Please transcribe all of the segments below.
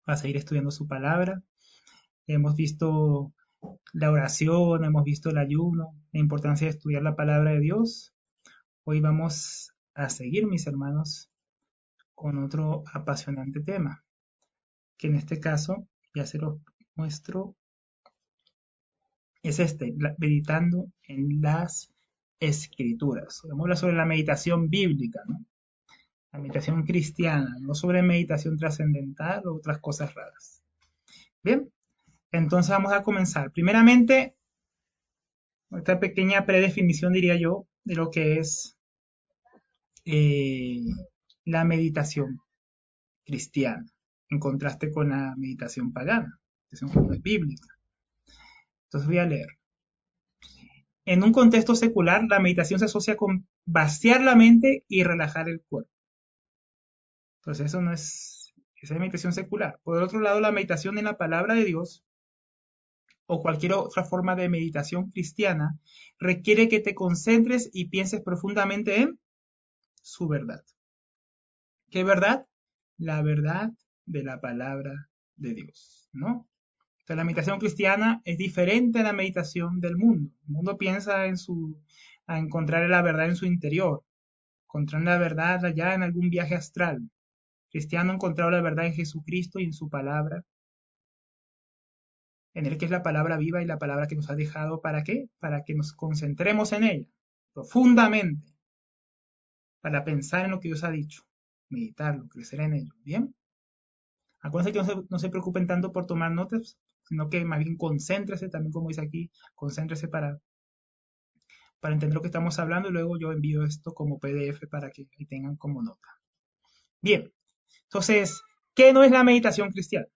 para seguir estudiando su palabra. Hemos visto la oración, hemos visto el ayuno, la importancia de estudiar la palabra de Dios. Hoy vamos a seguir, mis hermanos, con otro apasionante tema, que en este caso ya se los muestro, es meditando en las escrituras. Vamos a hablar sobre la meditación bíblica, ¿no? La meditación cristiana, no sobre meditación trascendental o otras cosas raras. Bien, entonces vamos a comenzar. Primeramente, esta pequeña predefinición, diría yo, de lo que es eh, la meditación cristiana, en contraste con la meditación pagana, que es bíblica. Entonces voy a leer. En un contexto secular, la meditación se asocia con vaciar la mente y relajar el cuerpo. Entonces eso no es, esa es meditación secular. Por el otro lado, la meditación en la palabra de Dios o cualquier otra forma de meditación cristiana requiere que te concentres y pienses profundamente en su verdad. ¿Qué verdad? La verdad de la palabra de Dios, ¿no? Entonces, la meditación cristiana es diferente a la meditación del mundo. El mundo piensa a encontrar la verdad en su interior, encontrar la verdad allá en algún viaje astral. El cristiano ha encontrado la verdad en Jesucristo y en su palabra, en el que es la palabra viva y la palabra que nos ha dejado, ¿para qué? Para que nos concentremos en ella, profundamente, para pensar en lo que Dios ha dicho, meditarlo, crecer en ello, ¿bien? Acuérdense que no se preocupen tanto por tomar notas, sino que más bien concéntrese, también como dice aquí, concéntrese para entender lo que estamos hablando y luego yo envío esto como PDF para que ahí tengan como nota. Bien, entonces, ¿qué no es la meditación cristiana?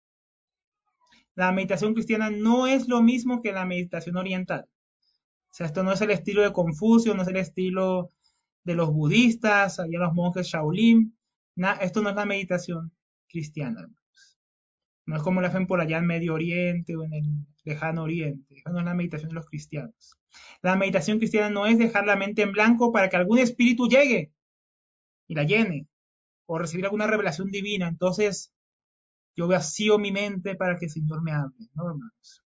La meditación cristiana no es lo mismo que la meditación oriental. O sea, esto no es el estilo de Confucio, no es el estilo de los budistas, allá los monjes Shaolin. Esto no es la meditación cristiana. No es como la hacen por allá en Medio Oriente o en el lejano Oriente. Esa no es la meditación de los cristianos. La meditación cristiana no es dejar la mente en blanco para que algún espíritu llegue y la llene o recibir alguna revelación divina. Entonces, yo vacío mi mente para que el Señor me hable, ¿no, hermanos?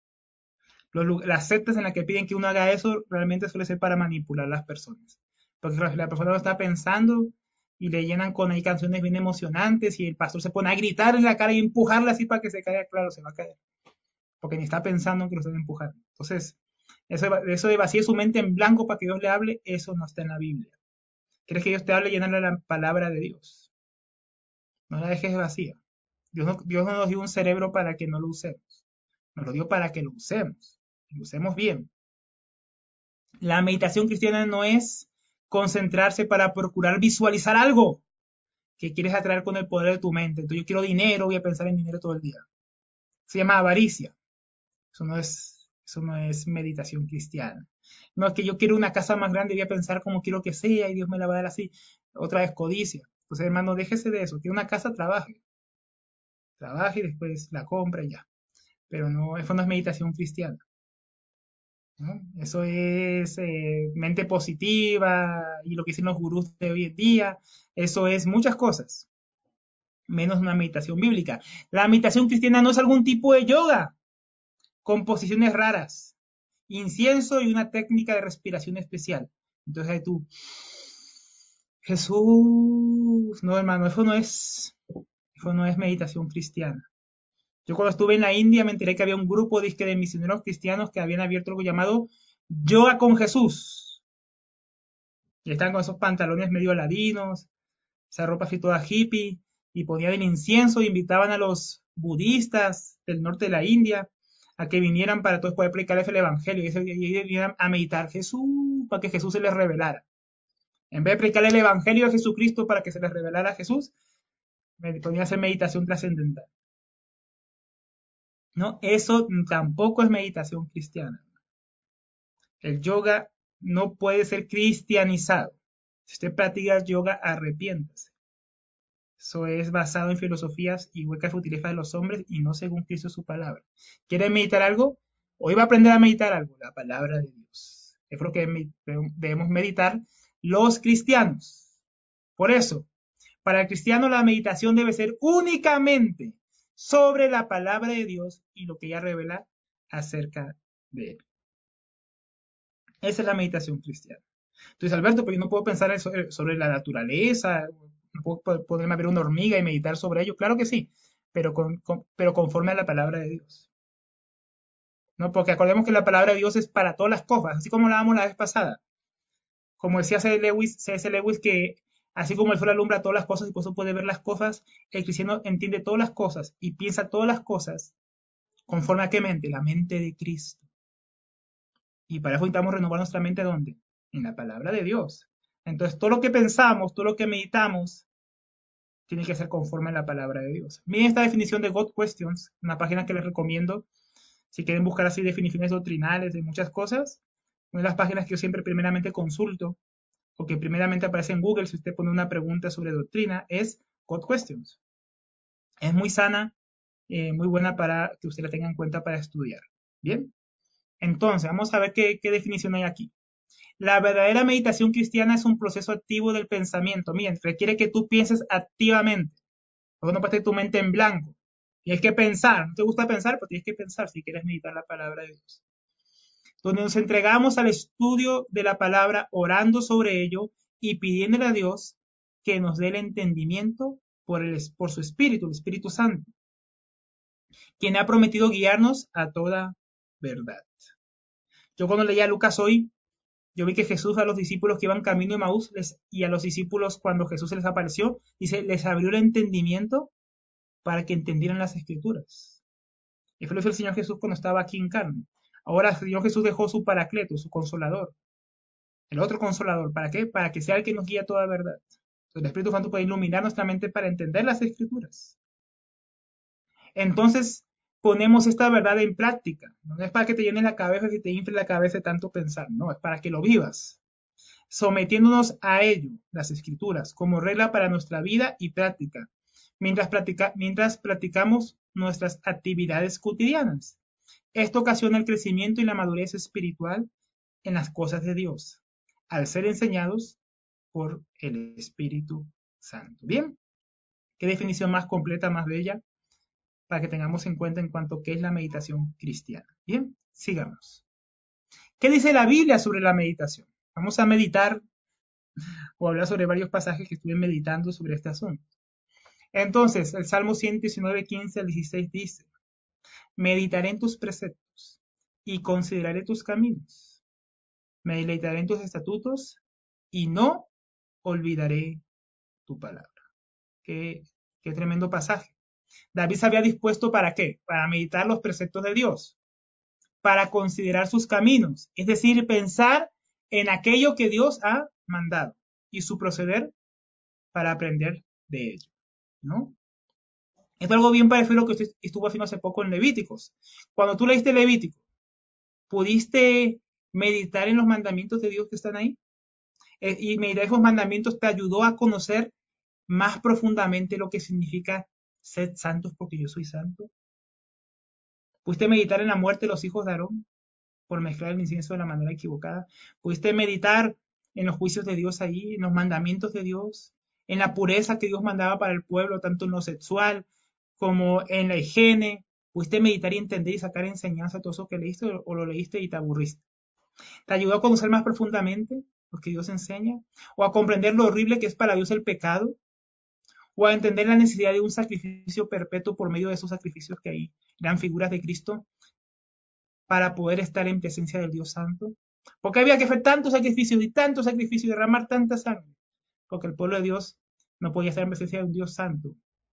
Las sectas en las que piden que uno haga eso realmente suele ser para manipular a las personas. Porque la persona lo está pensando y le llenan con ahí canciones bien emocionantes y el pastor se pone a gritar en la cara y empujarla así para que se caiga, claro, se va a caer. Porque ni está pensando en que lo están empujando. Entonces, eso de vacíe su mente en blanco para que Dios le hable, eso no está en la Biblia. ¿Quieres que Dios te hable? Llenarle la palabra de Dios. No la dejes vacía. Dios no nos dio un cerebro para que no lo usemos. Nos lo dio para que lo usemos. Y lo usemos bien. La meditación cristiana no es concentrarse para procurar visualizar algo que quieres atraer con el poder de tu mente. Entonces yo quiero dinero, voy a pensar en dinero todo el día. Se llama avaricia. Eso no es meditación cristiana. No es que yo quiero una casa más grande y voy a pensar cómo quiero que sea y Dios me la va a dar así. Otra vez codicia. Entonces, hermano, déjese de eso. Que una casa trabaje. Trabaje y después la compra y ya. Pero no, eso no es meditación cristiana, ¿no? Eso es mente positiva y lo que dicen los gurús de hoy en día. Eso es muchas cosas, menos una meditación bíblica. La meditación cristiana no es algún tipo de yoga con posiciones raras, incienso y una técnica de respiración especial. Entonces ahí tú, Jesús, no hermano, eso no es meditación cristiana. Yo cuando estuve en la India me enteré que había un grupo de misioneros cristianos que habían abierto algo llamado Yoga con Jesús. Y estaban con esos pantalones medio ladinos, esa ropa así toda hippie, y ponían el incienso e invitaban a los budistas del norte de la India a que vinieran para todos poder predicarles el evangelio y vinieran a meditar Jesús para que Jesús se les revelara. En vez de predicarle el evangelio de Jesucristo para que se les revelara a Jesús, me ponía a hacer meditación trascendental. ¿No? Eso tampoco es meditación cristiana. El yoga no puede ser cristianizado. Si usted practica yoga, arrepiéntase. Eso es basado en filosofías y huecas futilezas de los hombres y no según Cristo su palabra. ¿Quiere meditar algo? Hoy va a aprender a meditar algo, la palabra de Dios. Es lo que debemos meditar los cristianos. Por eso, para el cristiano la meditación debe ser únicamente sobre la palabra de Dios y lo que ella revela acerca de él. Esa es la meditación cristiana. Entonces, Alberto, pero yo no puedo pensar sobre la naturaleza, no puedo ponerme a ver una hormiga y meditar sobre ello. Claro que sí, pero, pero conforme a la palabra de Dios. ¿No? Porque acordemos que la palabra de Dios es para todas las cosas, así como hablábamos la vez pasada. Como decía C.S. Lewis, que así como el sol alumbra todas las cosas y por eso puede ver las cosas, el cristiano entiende todas las cosas y piensa todas las cosas conforme a qué mente, la mente de Cristo. Y para eso necesitamos renovar nuestra mente ¿dónde? En la palabra de Dios. Entonces, todo lo que pensamos, todo lo que meditamos, tiene que ser conforme a la palabra de Dios. Miren esta definición de God Questions, una página que les recomiendo si quieren buscar así definiciones doctrinales de muchas cosas. Una de las páginas que yo siempre primeramente consulto, o que primeramente aparece en Google si usted pone una pregunta sobre doctrina, es God Questions. Es muy sana, muy buena para que usted la tenga en cuenta para estudiar. Bien, entonces vamos a ver qué definición hay aquí. La verdadera meditación cristiana es un proceso activo del pensamiento. Miren, requiere que tú pienses activamente. Luego no puedes tener tu mente en blanco. Tienes que pensar. ¿No te gusta pensar? Pues tienes que pensar si quieres meditar la palabra de Dios. Donde nos entregamos al estudio de la palabra, orando sobre ello y pidiéndole a Dios que nos dé el entendimiento por su Espíritu, el Espíritu Santo, quien ha prometido guiarnos a toda verdad. Yo cuando leía a Lucas hoy, yo vi que Jesús a los discípulos que iban camino de Maús y a los discípulos cuando Jesús se les apareció, dice, les abrió el entendimiento para que entendieran las escrituras. Y fue lo que hizo el Señor Jesús cuando estaba aquí en carne. Ahora el Señor Jesús dejó su paracleto, su consolador, el otro consolador. ¿Para qué? Para que sea el que nos guía a toda verdad. Entonces, el Espíritu Santo puede iluminar nuestra mente para entender las escrituras. Entonces, ponemos esta verdad en práctica. No es para que te llene la cabeza y te infle la cabeza de tanto pensar, no, es para que lo vivas. Sometiéndonos a ello, las escrituras, como regla para nuestra vida y práctica, mientras practicamos nuestras actividades cotidianas. Esto ocasiona el crecimiento y la madurez espiritual en las cosas de Dios, al ser enseñados por el Espíritu Santo. Bien, qué definición más completa, más bella, para que tengamos en cuenta en cuanto a qué es la meditación cristiana. Bien, sigamos. ¿Qué dice la Biblia sobre la meditación? Vamos a meditar o hablar sobre varios pasajes que estuve meditando sobre este asunto. Entonces, el Salmo 119, 15 al 16 dice, meditaré en tus preceptos y consideraré tus caminos. Me deleitaré en tus estatutos y no olvidaré tu palabra. Qué tremendo pasaje. David se había dispuesto ¿para qué? Para meditar los preceptos de Dios, para considerar sus caminos, es decir, pensar en aquello que Dios ha mandado y su proceder para aprender de ello, ¿no? Es algo bien parecido a lo que usted estuvo haciendo hace poco en Levíticos. Cuando tú leíste Levítico, ¿pudiste meditar en los mandamientos de Dios que están ahí? Y meditar esos mandamientos te ayudó a conocer más profundamente lo que significa ser santos porque yo soy santo. ¿Pudiste meditar en la muerte de los hijos de Aarón por mezclar el incienso de la manera equivocada? ¿Pudiste meditar en los juicios de Dios ahí, en los mandamientos de Dios, en la pureza que Dios mandaba para el pueblo, tanto en lo sexual como en la higiene? ¿Pudiste meditar y entender y sacar enseñanza de todo eso que leíste o lo leíste y te aburriste? ¿Te ayudó a conocer más profundamente lo que Dios enseña? ¿O a comprender lo horrible que es para Dios el pecado? ¿O a entender la necesidad de un sacrificio perpetuo por medio de esos sacrificios que ahí eran figuras de Cristo para poder estar en presencia del Dios Santo? Porque había que hacer tantos sacrificios y derramar tanta sangre, porque el pueblo de Dios no podía estar en presencia de un Dios Santo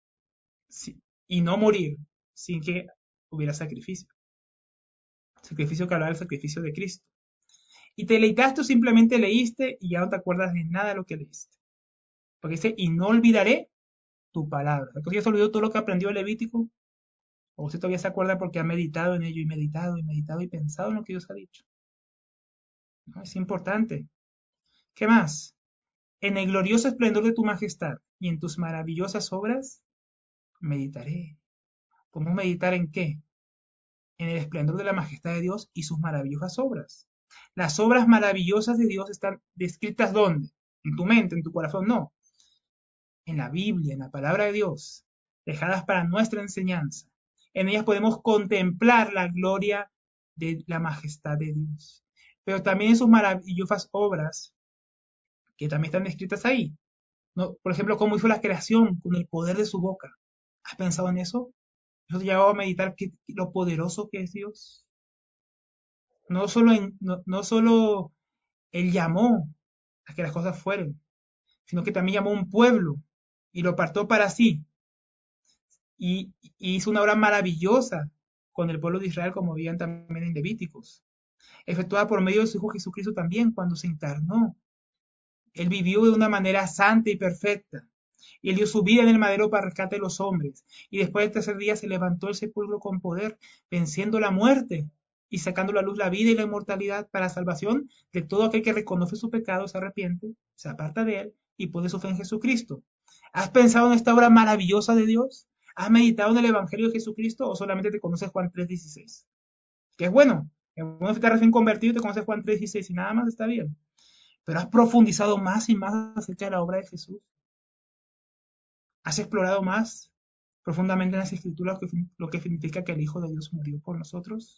y no morir sin que hubiera sacrificio. Sacrificio que hablaba del sacrificio de Cristo. Y te leíste o simplemente leíste y ya no te acuerdas de nada de lo que leíste. Porque dice, y no olvidaré tu palabra. Entonces ya se olvidó todo lo que aprendió el Levítico. O usted todavía se acuerda porque ha meditado en ello y meditado y meditado y pensado en lo que Dios ha dicho. ¿No? Es importante. ¿Qué más? En el glorioso esplendor de tu majestad y en tus maravillosas obras, meditaré. ¿Cómo meditar en qué? En el esplendor de la majestad de Dios y sus maravillosas obras. Las obras maravillosas de Dios están descritas ¿dónde? En tu mente, en tu corazón, no. En la Biblia, en la palabra de Dios. dejadas para nuestra enseñanza. En ellas podemos contemplar la gloria de la majestad de Dios. Pero también en sus maravillosas obras, que también están descritas ahí. ¿No? Por ejemplo, cómo hizo la creación con el poder de su boca. ¿Has pensado en eso? Eso te llevaba a meditar lo poderoso que es Dios. No solo Él llamó a que las cosas fueran, sino que también llamó a un pueblo y lo apartó para sí. Y hizo una obra maravillosa con el pueblo de Israel, como veían también en Levíticos, efectuada por medio de su Hijo Jesucristo también cuando se encarnó. Él vivió de una manera santa y perfecta. Y él dio su vida en el madero para rescate de los hombres. Y después del tercer día se levantó el sepulcro con poder, venciendo la muerte y sacando a la luz la vida y la inmortalidad para salvación de todo aquel que reconoce su pecado, se arrepiente, se aparta de él y pone su fe en Jesucristo. ¿Has pensado en esta obra maravillosa de Dios? ¿Has meditado en el Evangelio de Jesucristo o solamente te conoces Juan 3:16? Que es bueno si estás recién convertido y te conoces Juan 3:16 y nada más está bien. Pero has profundizado más y más acerca de la obra de Jesús. ¿Has explorado más profundamente en las Escrituras lo que significa que el Hijo de Dios murió por nosotros?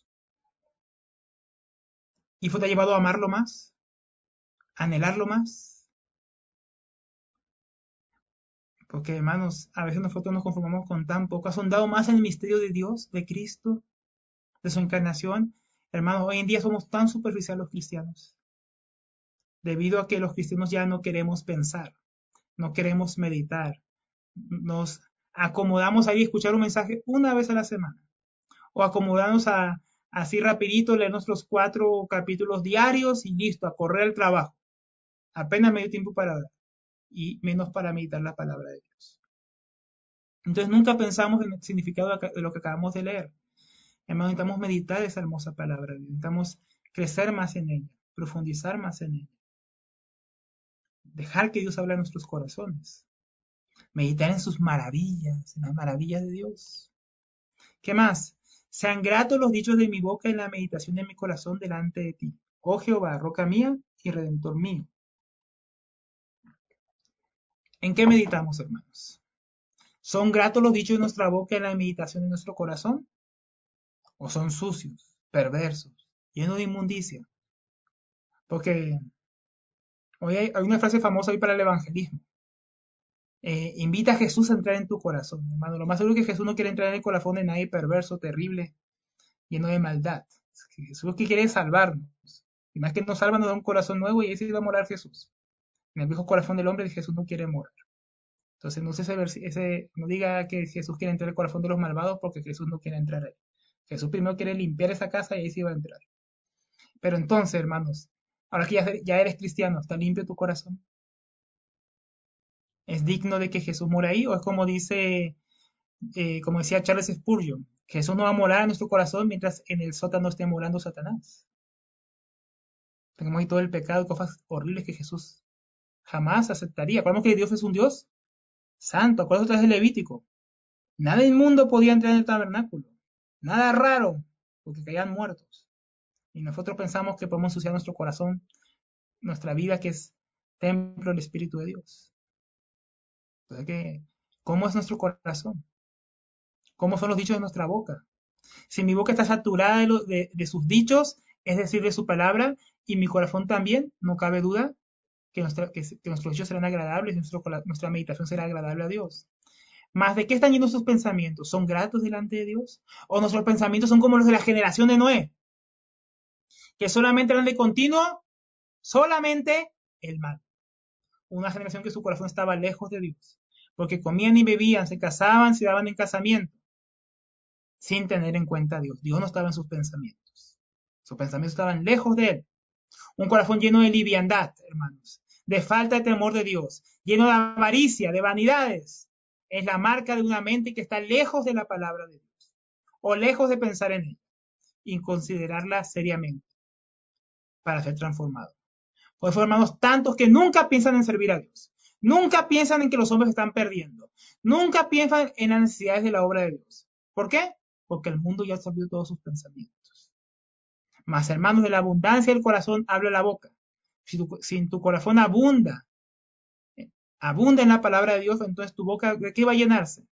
¿Y eso te ha llevado a amarlo más? ¿A anhelarlo más? Porque, hermanos, a veces nosotros nos conformamos con tan poco. ¿Has sondado más en el misterio de Dios, de Cristo, de su encarnación? Hermanos, hoy en día somos tan superficiales los cristianos, debido a que los cristianos ya no queremos pensar, no queremos meditar. Nos acomodamos ahí a escuchar un mensaje una vez a la semana. O acomodarnos así rapidito, leer nuestros 4 capítulos diarios y listo, a correr el trabajo. Apenas medio tiempo para orar y menos para meditar la palabra de Dios. Entonces nunca pensamos en el significado de lo que acabamos de leer. Hermano, necesitamos meditar esa hermosa palabra, necesitamos crecer más en ella, profundizar más en ella, dejar que Dios hable a nuestros corazones, meditar en sus maravillas, en las maravillas de Dios. ¿Qué más? Sean gratos los dichos de mi boca y la meditación de mi corazón delante de ti. Oh Jehová, roca mía y redentor mío. ¿En qué meditamos, hermanos? ¿Son gratos los dichos de nuestra boca y la meditación de nuestro corazón? ¿O son sucios, perversos, llenos de inmundicia? Porque hoy hay una frase famosa hoy para el evangelismo. Invita a Jesús a entrar en tu corazón, hermano. Lo más seguro es que Jesús no quiere entrar en el corazón de nadie perverso, terrible, lleno de maldad. Jesús que quiere salvarnos. Y más que nos salva, nos da un corazón nuevo y ahí sí va a morar Jesús. En el viejo corazón del hombre Jesús no quiere morar. Entonces no diga que Jesús quiere entrar en el corazón de los malvados porque Jesús no quiere entrar ahí. Jesús primero quiere limpiar esa casa y ahí sí va a entrar. Pero entonces, hermanos, ahora que ya eres cristiano, ¿está limpio tu corazón? ¿Es digno de que Jesús mora ahí? ¿O es como decía Charles Spurgeon, Jesús no va a morar en nuestro corazón mientras en el sótano esté morando Satanás? Tenemos ahí todo el pecado y cosas horribles que Jesús jamás aceptaría. Acordamos que Dios es un Dios santo. Acuérdate otra vez de Levítico. Nada inmundo podía entrar en el tabernáculo. Nada raro, porque caían muertos. Y nosotros pensamos que podemos ensuciar nuestro corazón, nuestra vida, que es templo del Espíritu de Dios. Entonces, ¿cómo es nuestro corazón? ¿Cómo son los dichos de nuestra boca? Si mi boca está saturada de sus dichos, es decir, de su palabra, y mi corazón también, no cabe duda que nuestros dichos serán agradables y nuestra meditación será agradable a Dios. ¿Más de qué están llenos sus pensamientos? ¿Son gratos delante de Dios? ¿O nuestros pensamientos son como los de la generación de Noé? Que solamente eran de continuo, solamente el mal. Una generación que su corazón estaba lejos de Dios. Porque comían y bebían, se casaban, se daban en casamiento, sin tener en cuenta a Dios. Dios no estaba en sus pensamientos. Sus pensamientos estaban lejos de Él. Un corazón lleno de liviandad, hermanos, de falta de temor de Dios, lleno de avaricia, de vanidades. Es la marca de una mente que está lejos de la palabra de Dios, o lejos de pensar en ella, y considerarla seriamente para ser transformado. Por eso, hermanos, tantos que nunca piensan en servir a Dios, nunca piensan en que los hombres están perdiendo, nunca piensan en las necesidades de la obra de Dios. ¿Por qué? Porque el mundo ya ha absorbido todos sus pensamientos. Mas, hermanos, de la abundancia del corazón habla la boca. Si en tu corazón abunda en la palabra de Dios, entonces tu boca, ¿de qué va a llenarse?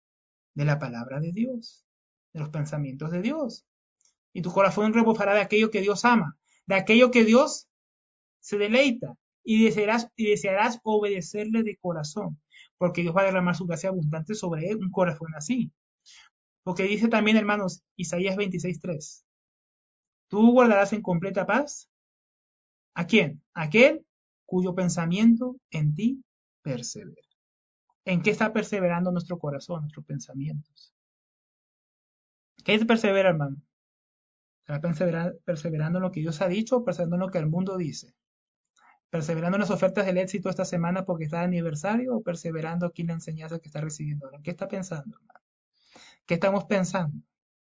de la palabra de Dios, de los pensamientos de Dios. Y tu corazón rebosará de aquello que Dios ama, de aquello que Dios se deleita, y desearás obedecerle de corazón, porque Dios va a derramar su gracia abundante sobre un corazón así. Porque dice también, hermanos, Isaías 26:3, tú guardarás en completa paz, ¿a quién? Aquel cuyo pensamiento en ti persevera. ¿En qué está perseverando nuestro corazón, nuestros pensamientos? ¿Qué es perseverar, hermano? ¿Está perseverando en lo que Dios ha dicho o perseverando en lo que el mundo dice? ¿Perseverando en las ofertas del éxito esta semana porque está de aniversario o perseverando aquí en la enseñanza que está recibiendo ahora? ¿En qué está pensando, hermano? ¿Qué estamos pensando?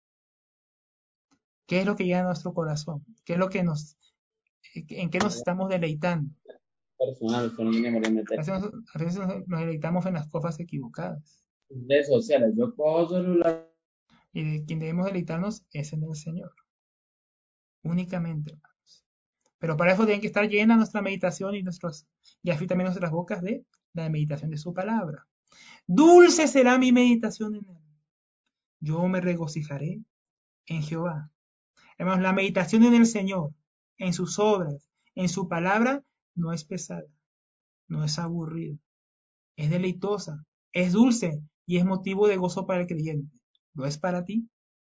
¿Qué es lo que llena nuestro corazón? ¿Qué es lo que en qué nos estamos deleitando? Personal, solo me demoré en meter. A veces nos deleitamos en las cosas equivocadas. Redes sociales, yo cojo celular. Y de quien debemos deleitarnos es en el Señor. Únicamente, hermanos. Pero para eso tiene que estar llena nuestra meditación y así también nuestras bocas de la meditación de su palabra. Dulce será mi meditación en él. Yo me regocijaré en Jehová. Hermanos, la meditación en el Señor, en sus obras, en su palabra, no es pesada, no es aburrida, es deleitosa, es dulce y es motivo de gozo para el creyente. ¿Lo es para ti?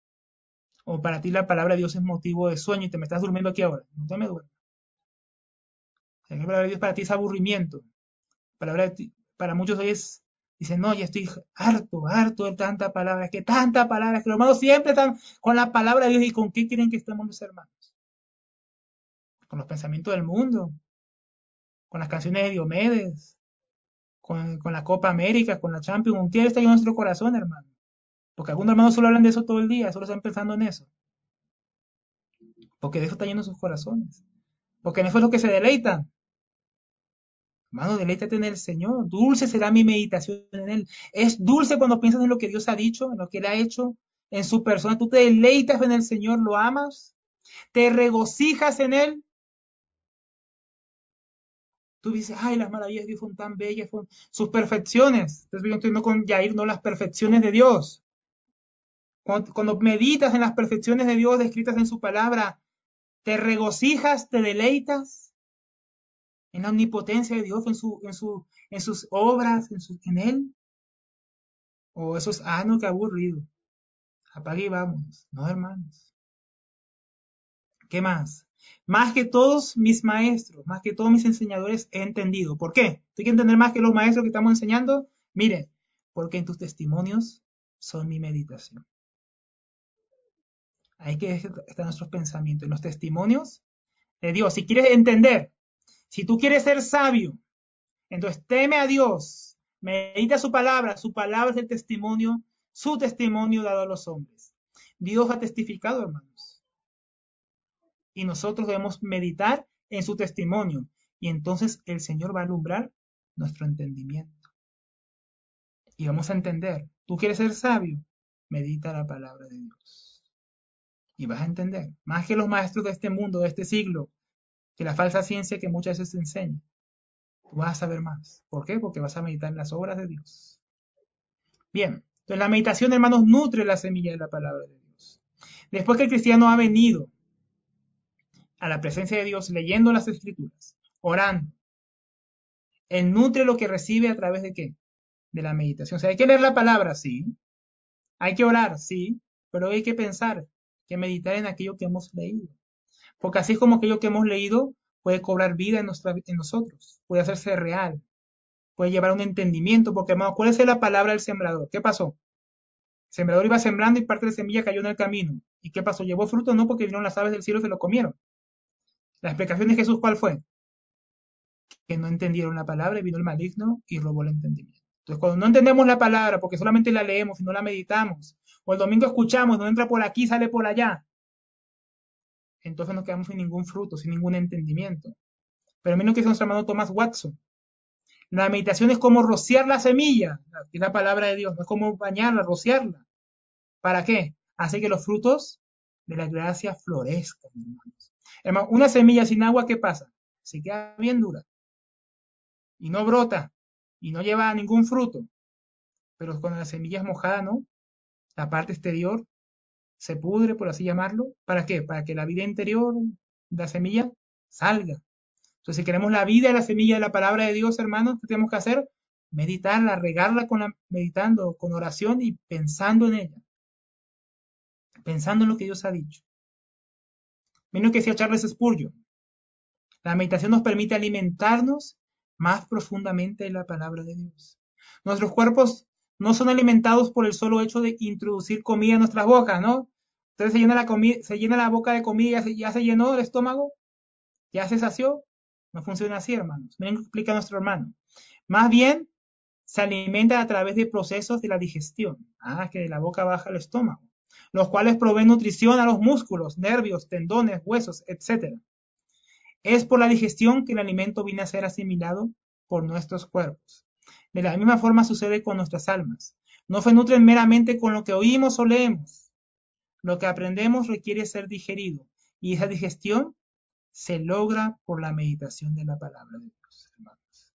¿O para ti la palabra de Dios es motivo de sueño y te me estás durmiendo aquí ahora? No te me duermas. La palabra de Dios para ti es aburrimiento. Para muchos es, dicen, no, ya estoy harto de tanta palabra, que tanta palabra, que los hermanos siempre están con la palabra de Dios. ¿Y con qué quieren que estemos los hermanos? Con los pensamientos del mundo, con las canciones de Diomedes, con la Copa América, con la Champions. ¿Con qué está en nuestro corazón, hermano? Porque algunos hermanos solo hablan de eso todo el día, solo están pensando en eso. Porque de eso está lleno sus corazones. Porque en eso es lo que se deleitan. Hermano, deleítate en el Señor. Dulce será mi meditación en Él. Es dulce cuando piensas en lo que Dios ha dicho, en lo que Él ha hecho, en su persona. Tú te deleitas en el Señor, lo amas, te regocijas en Él. Tú dices, ay, las maravillas de Dios son tan bellas, son sus perfecciones. Entonces yo estoy con Yair, no las perfecciones de Dios. Cuando meditas en las perfecciones de Dios descritas en su palabra, te regocijas, te deleitas en la omnipotencia de Dios, en sus obras, en Él. O eso es, no, qué aburrido. Apague y vámonos. No, hermanos. ¿Qué más? Más que todos mis maestros, más que todos mis enseñadores he entendido. ¿Por qué? ¿Hay que entender más que los maestros que estamos enseñando? Mire, porque en tus testimonios son mi meditación. Ahí que están nuestros pensamientos, en los testimonios de Dios. Si quieres entender, si tú quieres ser sabio, entonces teme a Dios, medita su palabra es el testimonio, su testimonio dado a los hombres. Dios ha testificado, hermanos. Y nosotros debemos meditar en su testimonio. Y entonces el Señor va a alumbrar nuestro entendimiento. Y vamos a entender. ¿Tú quieres ser sabio? Medita la palabra de Dios. Y vas a entender. Más que los maestros de este mundo, de este siglo, que la falsa ciencia que muchas veces te enseña. Tú vas a saber más. ¿Por qué? Porque vas a meditar en las obras de Dios. Bien. Entonces la meditación, hermanos, nutre la semilla de la palabra de Dios. Después que el cristiano ha venido a la presencia de Dios leyendo las escrituras, orando, él nutre lo que recibe a través de qué? De la meditación. O sea, hay que leer la palabra, sí. Hay que orar, sí. Pero hay que pensar, que meditar en aquello que hemos leído. Porque así es como aquello que hemos leído puede cobrar vida en nosotros. Puede hacerse real. Puede llevar un entendimiento. Porque, hermano, ¿cuál es la palabra del sembrador? ¿Qué pasó? El sembrador iba sembrando y parte de semilla cayó en el camino. ¿Y qué pasó? ¿Llevó fruto? No, porque vinieron las aves del cielo y se lo comieron. La explicación de Jesús, ¿cuál fue? Que no entendieron la palabra y vino el maligno y robó el entendimiento. Entonces, cuando no entendemos la palabra, porque solamente la leemos y no la meditamos, o el domingo escuchamos, no entra por aquí, sale por allá, entonces nos quedamos sin ningún fruto, sin ningún entendimiento. Pero a mí lo que dice nuestro hermano Thomas Watson, la meditación es como rociar la semilla, que es la palabra de Dios, no es como bañarla, rociarla. ¿Para qué? Hace que los frutos de la gracia florezcan, hermanos. Hermano, una semilla sin agua, ¿qué pasa? Se queda bien dura y no brota y no lleva ningún fruto. Pero cuando la semilla es mojada, ¿no? La parte exterior se pudre, por así llamarlo. ¿Para qué? Para que la vida interior de la semilla salga. Entonces, si queremos la vida y la semilla de la palabra de Dios, hermanos, ¿qué tenemos que hacer? Meditarla, regarla meditando, con oración y pensando en ella, pensando en lo que Dios ha dicho. Miren lo que decía Charles Spurgeon. La meditación nos permite alimentarnos más profundamente de la palabra de Dios. Nuestros cuerpos no son alimentados por el solo hecho de introducir comida en nuestras bocas, ¿no? Entonces se llena la boca de comida, ya se llenó el estómago, ya se sació. No funciona así, hermanos. Miren lo que explica nuestro hermano. Más bien, se alimenta a través de procesos de la digestión, que de la boca baja al estómago, los cuales proveen nutrición a los músculos, nervios, tendones, huesos, etc. Es por la digestión que el alimento viene a ser asimilado por nuestros cuerpos. De la misma forma sucede con nuestras almas. No se nutren meramente con lo que oímos o leemos. Lo que aprendemos requiere ser digerido, y esa digestión se logra por la meditación de la palabra de Dios, hermanos.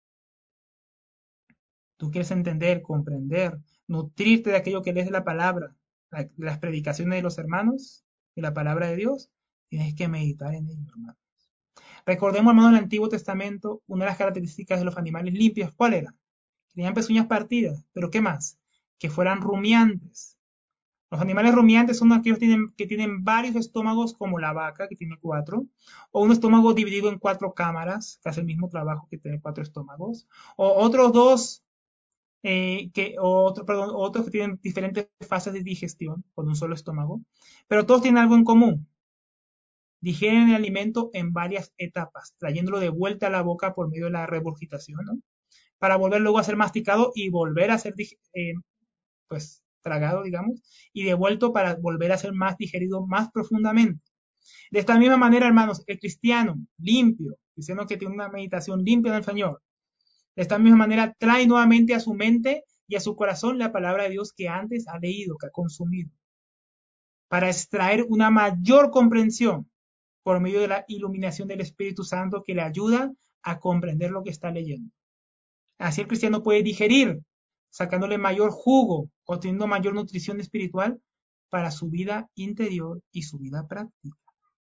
Tú quieres entender, comprender, nutrirte de aquello que lees de la palabra, de las predicaciones de los hermanos, de la palabra de Dios, tienes que meditar en ello, hermano. Recordemos, hermano, en el Antiguo Testamento, una de las características de los animales limpios, ¿cuál era? Tenían pezuñas partidas, pero ¿qué más? Que fueran rumiantes. Los animales rumiantes son aquellos que tienen varios estómagos, como la vaca, que tiene 4, o un estómago dividido en 4 cámaras, que hace el mismo trabajo que tener 4 estómagos, o otros dos, otros que tienen diferentes fases de digestión con un solo estómago, pero todos tienen algo en común. Digieren el alimento en varias etapas, trayéndolo de vuelta a la boca por medio de la regurgitación, ¿no? Para volver luego a ser masticado y volver a ser pues tragado, digamos, y devuelto para volver a ser más digerido más profundamente. De esta misma manera, hermanos, el cristiano limpio, diciendo que tiene una meditación limpia del Señor, de esta misma manera trae nuevamente a su mente y a su corazón la palabra de Dios que antes ha leído, que ha consumido, para extraer una mayor comprensión por medio de la iluminación del Espíritu Santo que le ayuda a comprender lo que está leyendo. Así el cristiano puede digerir, sacándole mayor jugo, obteniendo mayor nutrición espiritual para su vida interior y su vida práctica.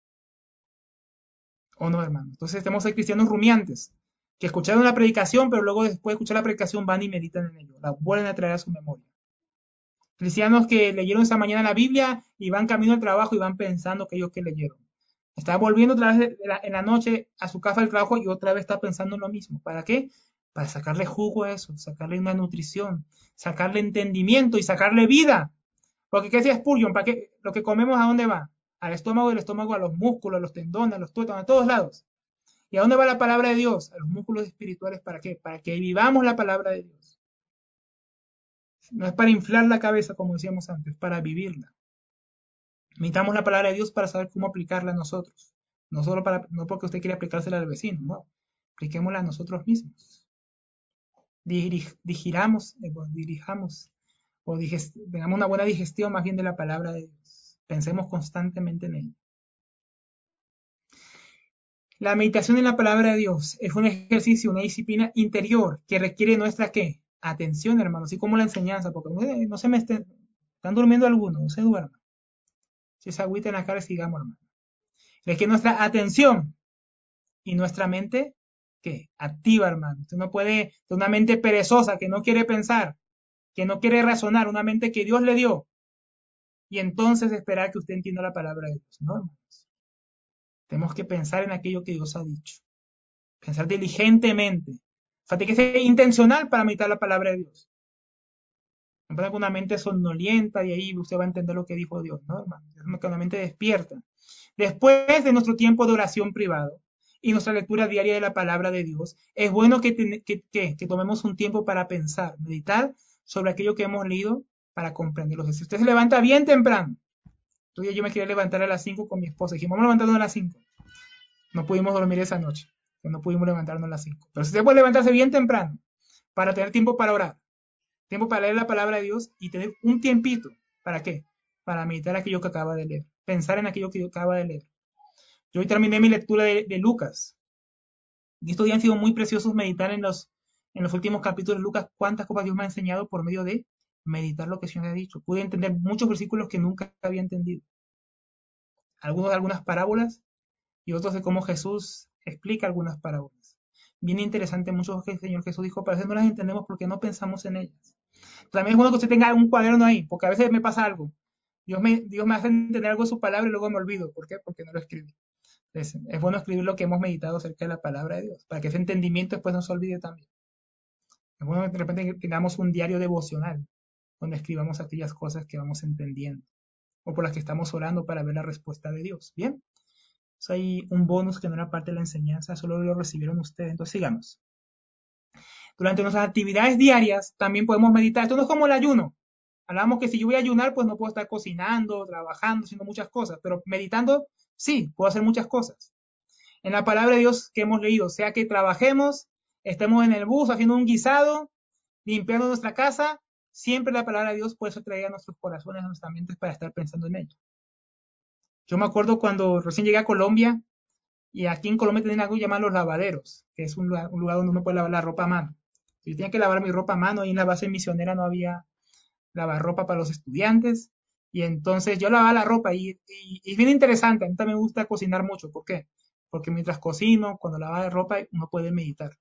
¿O no, hermano? Entonces tenemos a cristianos rumiantes, que escucharon la predicación, pero luego después de escuchar la predicación van y meditan en ello, la vuelven a traer a su memoria. Cristianos que leyeron esa mañana la Biblia y van camino al trabajo y van pensando aquello que leyeron. Está volviendo otra vez en la noche a su casa del trabajo y otra vez está pensando en lo mismo. ¿Para qué? Para sacarle jugo a eso, sacarle una nutrición, sacarle entendimiento y sacarle vida. Porque, ¿qué decía Spurgeon? ¿Para qué? Lo que comemos, ¿a dónde va? Al estómago, del estómago a los músculos, a los tendones, a los tuétanos, a todos lados. ¿Y a dónde va la palabra de Dios? A los músculos espirituales. ¿Para qué? Para que vivamos la palabra de Dios. No es para inflar la cabeza, como decíamos antes, para vivirla. Meditamos la palabra de Dios para saber cómo aplicarla a nosotros. No solo no porque usted quiera aplicársela al vecino, no. Apliquémosla a nosotros mismos. Dirijamos, tengamos una buena digestión más bien de la palabra de Dios. Pensemos constantemente en ella. La meditación en la palabra de Dios es un ejercicio, una disciplina interior que requiere nuestra ¿qué? Atención, hermanos, así como la enseñanza, porque no se me están durmiendo algunos, no se duerman. Si se agüita en la cara, sigamos, hermano. Requiere nuestra atención y nuestra mente, ¿qué? Activa, hermano. Usted no puede, una mente perezosa que no quiere pensar, que no quiere razonar, una mente que Dios le dio, y entonces esperar que usted entienda la palabra de Dios. No, hermanos. Tenemos que pensar en aquello que Dios ha dicho. Pensar diligentemente. O sea, tiene que ser intencional para meditar la palabra de Dios. No puede con una mente somnolienta y ahí usted va a entender lo que dijo Dios, ¿no, hermano? Es una mente despierta. Después de nuestro tiempo de oración privado y nuestra lectura diaria de la palabra de Dios, es bueno que tomemos un tiempo para pensar, meditar sobre aquello que hemos leído para comprenderlo. Si usted se levanta bien temprano, entonces yo me quería levantar a las 5 con mi esposa, dijimos, vamos a levantarnos a las 5. No pudimos dormir esa noche, no pudimos levantarnos a las 5. Pero si usted puede levantarse bien temprano para tener tiempo para orar, tiempo para leer la palabra de Dios y tener un tiempito, ¿para qué? Para meditar aquello que acaba de leer, pensar en aquello que acaba de leer. Yo hoy terminé mi lectura de Lucas. Y estos días han sido muy preciosos meditar en los últimos capítulos de Lucas, cuántas cosas Dios me ha enseñado por medio de meditar lo que el Señor ha dicho. Pude entender muchos versículos que nunca había entendido. Algunos de algunas parábolas y otros de cómo Jesús explica algunas parábolas. Bien interesante muchos que el Señor Jesús dijo, pero a veces no las entendemos porque no pensamos en ellas. También es bueno que usted tenga un cuaderno ahí, porque a veces me pasa algo. Dios me hace entender algo de su palabra y luego me olvido. ¿Por qué? Porque no lo escribí. Es bueno escribir lo que hemos meditado acerca de la palabra de Dios, para que ese entendimiento después no se olvide también. Es bueno que de repente tengamos un diario devocional, donde escribamos aquellas cosas que vamos entendiendo, o por las que estamos orando para ver la respuesta de Dios. ¿Bien? Eso hay un bonus que no era parte de la enseñanza, solo lo recibieron ustedes. Entonces sigamos. Durante nuestras actividades diarias también podemos meditar. Esto no es como el ayuno. Hablamos que si yo voy a ayunar, pues no puedo estar cocinando, trabajando, haciendo muchas cosas, pero meditando, sí, puedo hacer muchas cosas. En la palabra de Dios que hemos leído, sea que trabajemos, estemos en el bus haciendo un guisado, limpiando nuestra casa, siempre la palabra de Dios puede ser traída a nuestros corazones, a nuestras mentes para estar pensando en ella. Yo me acuerdo cuando recién llegué a Colombia, y aquí en Colombia tienen algo llamado los lavaderos, que es un lugar donde uno puede lavar la ropa a mano. Yo tenía que lavar mi ropa a mano y en la base misionera no había lavarropa para los estudiantes. Y entonces yo lavaba la ropa y es bien interesante. A mí también me gusta cocinar mucho. ¿Por qué? Porque mientras cocino, cuando lavaba la ropa, uno puede meditar.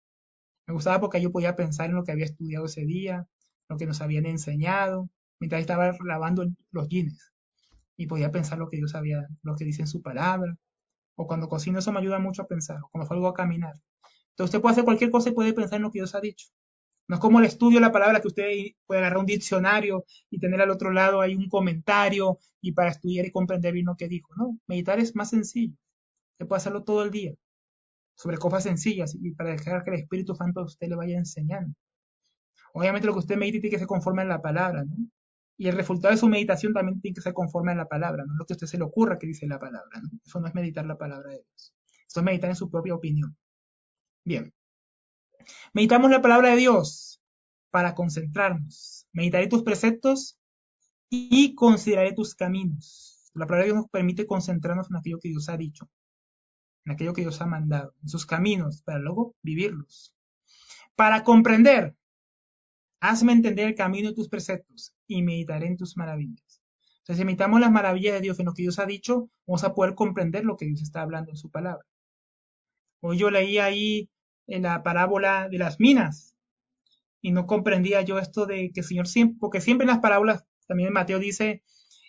Me gustaba porque yo podía pensar en lo que había estudiado ese día, lo que nos habían enseñado, mientras estaba lavando los jeans. Y podía pensar lo que Dios sabía, lo que dice en su palabra. O cuando cocino eso me ayuda mucho a pensar. O cuando salgo a caminar. Entonces usted puede hacer cualquier cosa y puede pensar en lo que Dios ha dicho. No es como el estudio de la palabra que usted puede agarrar un diccionario y tener al otro lado ahí un comentario y para estudiar y comprender bien lo que dijo. No, meditar es más sencillo. Usted puede hacerlo todo el día sobre cosas sencillas y para dejar que el Espíritu Santo a usted le vaya enseñando. Obviamente lo que usted medite tiene que ser conforme a la palabra, ¿no? Y el resultado de su meditación también tiene que ser conforme a la palabra, no lo que a usted se le ocurra que dice la palabra, ¿no? Eso no es meditar la palabra de Dios. Eso es meditar en su propia opinión. Bien. Meditamos la palabra de Dios para concentrarnos. Meditaré tus preceptos y consideraré tus caminos. La palabra de Dios nos permite concentrarnos en aquello que Dios ha dicho, en aquello que Dios ha mandado, en sus caminos, para luego vivirlos. Para comprender, hazme entender el camino de tus preceptos y meditaré en tus maravillas. Entonces, si meditamos las maravillas de Dios en lo que Dios ha dicho, vamos a poder comprender lo que Dios está hablando en su palabra. Hoy yo leí ahí en la parábola de las minas y no comprendía yo esto de que el Señor siempre, porque siempre en las parábolas, también en Mateo dice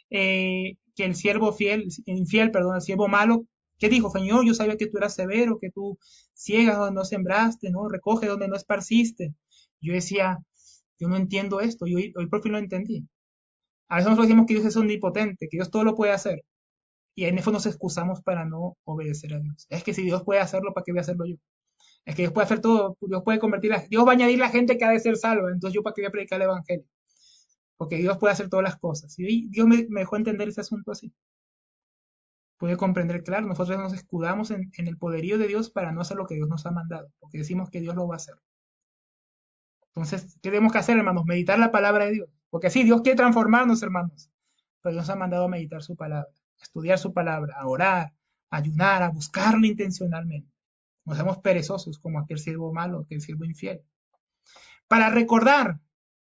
que el siervo infiel, perdón, el siervo malo, ¿qué dijo? Señor, yo sabía que tú eras severo, que tú ciegas donde no sembraste, ¿no? Recoge donde no esparciste. Yo decía, yo no entiendo esto, y hoy por fin lo entendí. A veces nosotros decimos que Dios es omnipotente, que Dios todo lo puede hacer, y en eso nos excusamos para no obedecer a Dios. Es que si Dios puede hacerlo, ¿para qué voy a hacerlo yo? Es que Dios puede hacer todo, Dios puede Dios va a añadir la gente que ha de ser salva, entonces yo para qué voy a predicar el Evangelio, porque Dios puede hacer todas las cosas. Y Dios me dejó entender ese asunto así. Puede comprender, claro, nosotros nos escudamos en el poderío de Dios para no hacer lo que Dios nos ha mandado, porque decimos que Dios lo va a hacer. Entonces, ¿qué tenemos que hacer, hermanos? Meditar la palabra de Dios. Porque sí, Dios quiere transformarnos, hermanos, pero Dios nos ha mandado a meditar su palabra, a estudiar su palabra, a orar, a ayunar, a buscarla intencionalmente. No seamos perezosos como aquel siervo malo, aquel siervo infiel. Para recordar,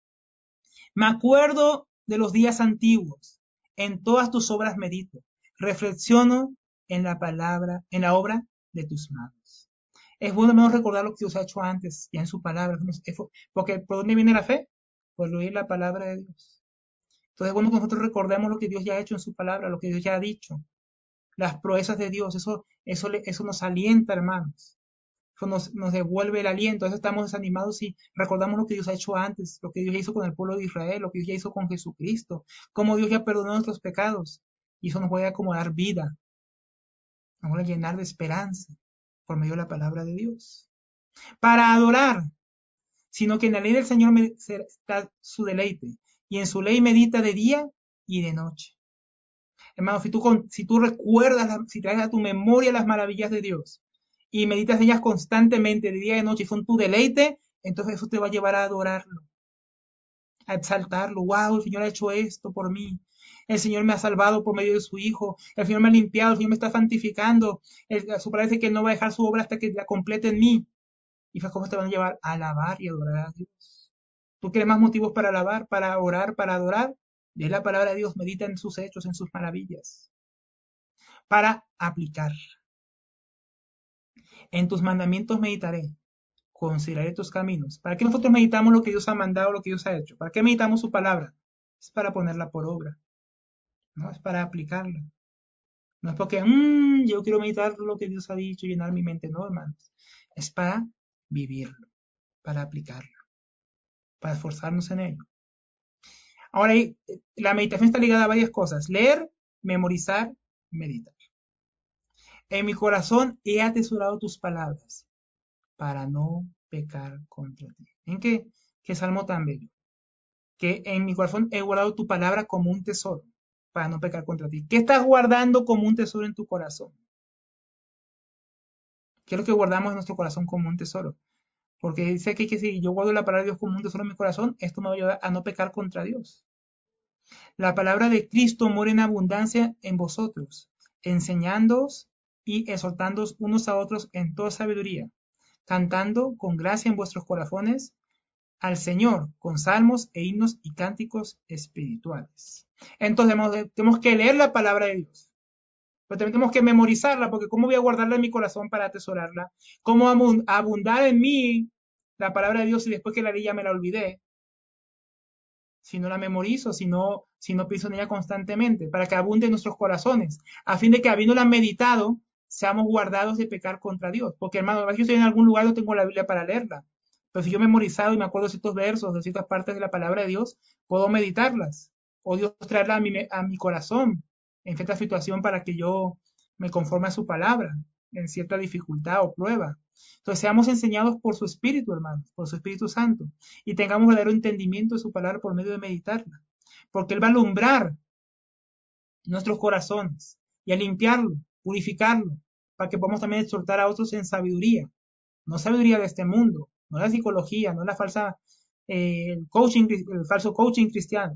me acuerdo de los días antiguos, en todas tus obras medito, reflexiono en la palabra, en la obra de tus manos. Es bueno menos recordar lo que Dios ha hecho antes, ya en su palabra, porque ¿por dónde viene la fe? Por oír la palabra de Dios. Entonces es bueno que nosotros recordemos lo que Dios ya ha hecho en su palabra, lo que Dios ya ha dicho, las proezas de Dios, eso nos alienta, hermanos. Eso nos devuelve el aliento. A veces estamos desanimados y recordamos lo que Dios ha hecho antes, lo que Dios ya hizo con el pueblo de Israel, lo que Dios ya hizo con Jesucristo, cómo Dios ya perdonó nuestros pecados. Y eso nos puede acomodar vida, nos va a llenar de esperanza por medio de la palabra de Dios. Para adorar, sino que en la ley del Señor está su deleite, y en su ley medita de día y de noche. Hermano, si tú recuerdas, si traes a tu memoria las maravillas de Dios y meditas en ellas constantemente de día y de noche y son tu deleite, entonces eso te va a llevar a adorarlo, a exaltarlo. Wow, el Señor ha hecho esto por mí. El Señor me ha salvado por medio de su Hijo. El Señor me ha limpiado, el Señor me está santificando. Su palabra dice que no va a dejar su obra hasta que la complete en mí. Y fue como te van a llevar a alabar y adorar a Dios. ¿Tú quieres más motivos para alabar, para orar, para adorar? Lee la palabra de Dios, medita en sus hechos, en sus maravillas, para aplicar. En tus mandamientos meditaré, consideraré tus caminos. ¿Para qué nosotros meditamos lo que Dios ha mandado, lo que Dios ha hecho? ¿Para qué meditamos su palabra? Es para ponerla por obra, ¿no? Es para aplicarla. No es porque yo quiero meditar lo que Dios ha dicho y llenar mi mente, no, hermanos. Es para vivirlo, para aplicarlo, para esforzarnos en ello. Ahora, la meditación está ligada a varias cosas. Leer, memorizar, meditar. En mi corazón he atesorado tus palabras para no pecar contra ti. ¿En qué? Qué salmo tan bello. Que en mi corazón he guardado tu palabra como un tesoro para no pecar contra ti. ¿Qué estás guardando como un tesoro en tu corazón? ¿Qué es lo que guardamos en nuestro corazón como un tesoro? Porque dice que si yo guardo la palabra de Dios como un tesoro en mi corazón, esto me va a ayudar a no pecar contra Dios. La palabra de Cristo mora en abundancia en vosotros, enseñándoos y exhortándoos unos a otros en toda sabiduría, cantando con gracia en vuestros corazones al Señor con salmos e himnos y cánticos espirituales. Entonces tenemos que leer la palabra de Dios, pero también tenemos que memorizarla, porque ¿cómo voy a guardarla en mi corazón para atesorarla? ¿Cómo abundar en mí la palabra de Dios y después que la leí ya me la olvidé? Si no la memorizo, si no pienso en ella constantemente, para que abunde en nuestros corazones, a fin de que habiéndola meditado, seamos guardados de pecar contra Dios. Porque hermano, a veces yo estoy en algún lugar, no tengo la Biblia para leerla, pero si yo he memorizado y me acuerdo de ciertos versos, de ciertas partes de la palabra de Dios, puedo meditarlas, o Dios traerla a mi corazón en cierta situación para que yo me conforme a su palabra, en cierta dificultad o prueba. Entonces seamos enseñados por su Espíritu, hermanos, por su Espíritu Santo, y tengamos verdadero entendimiento de su palabra por medio de meditarla, porque Él va a alumbrar nuestros corazones y a limpiarlo, purificarlo, para que podamos también exhortar a otros en sabiduría, no sabiduría de este mundo, no la psicología, no la falsa el falso coaching cristiano.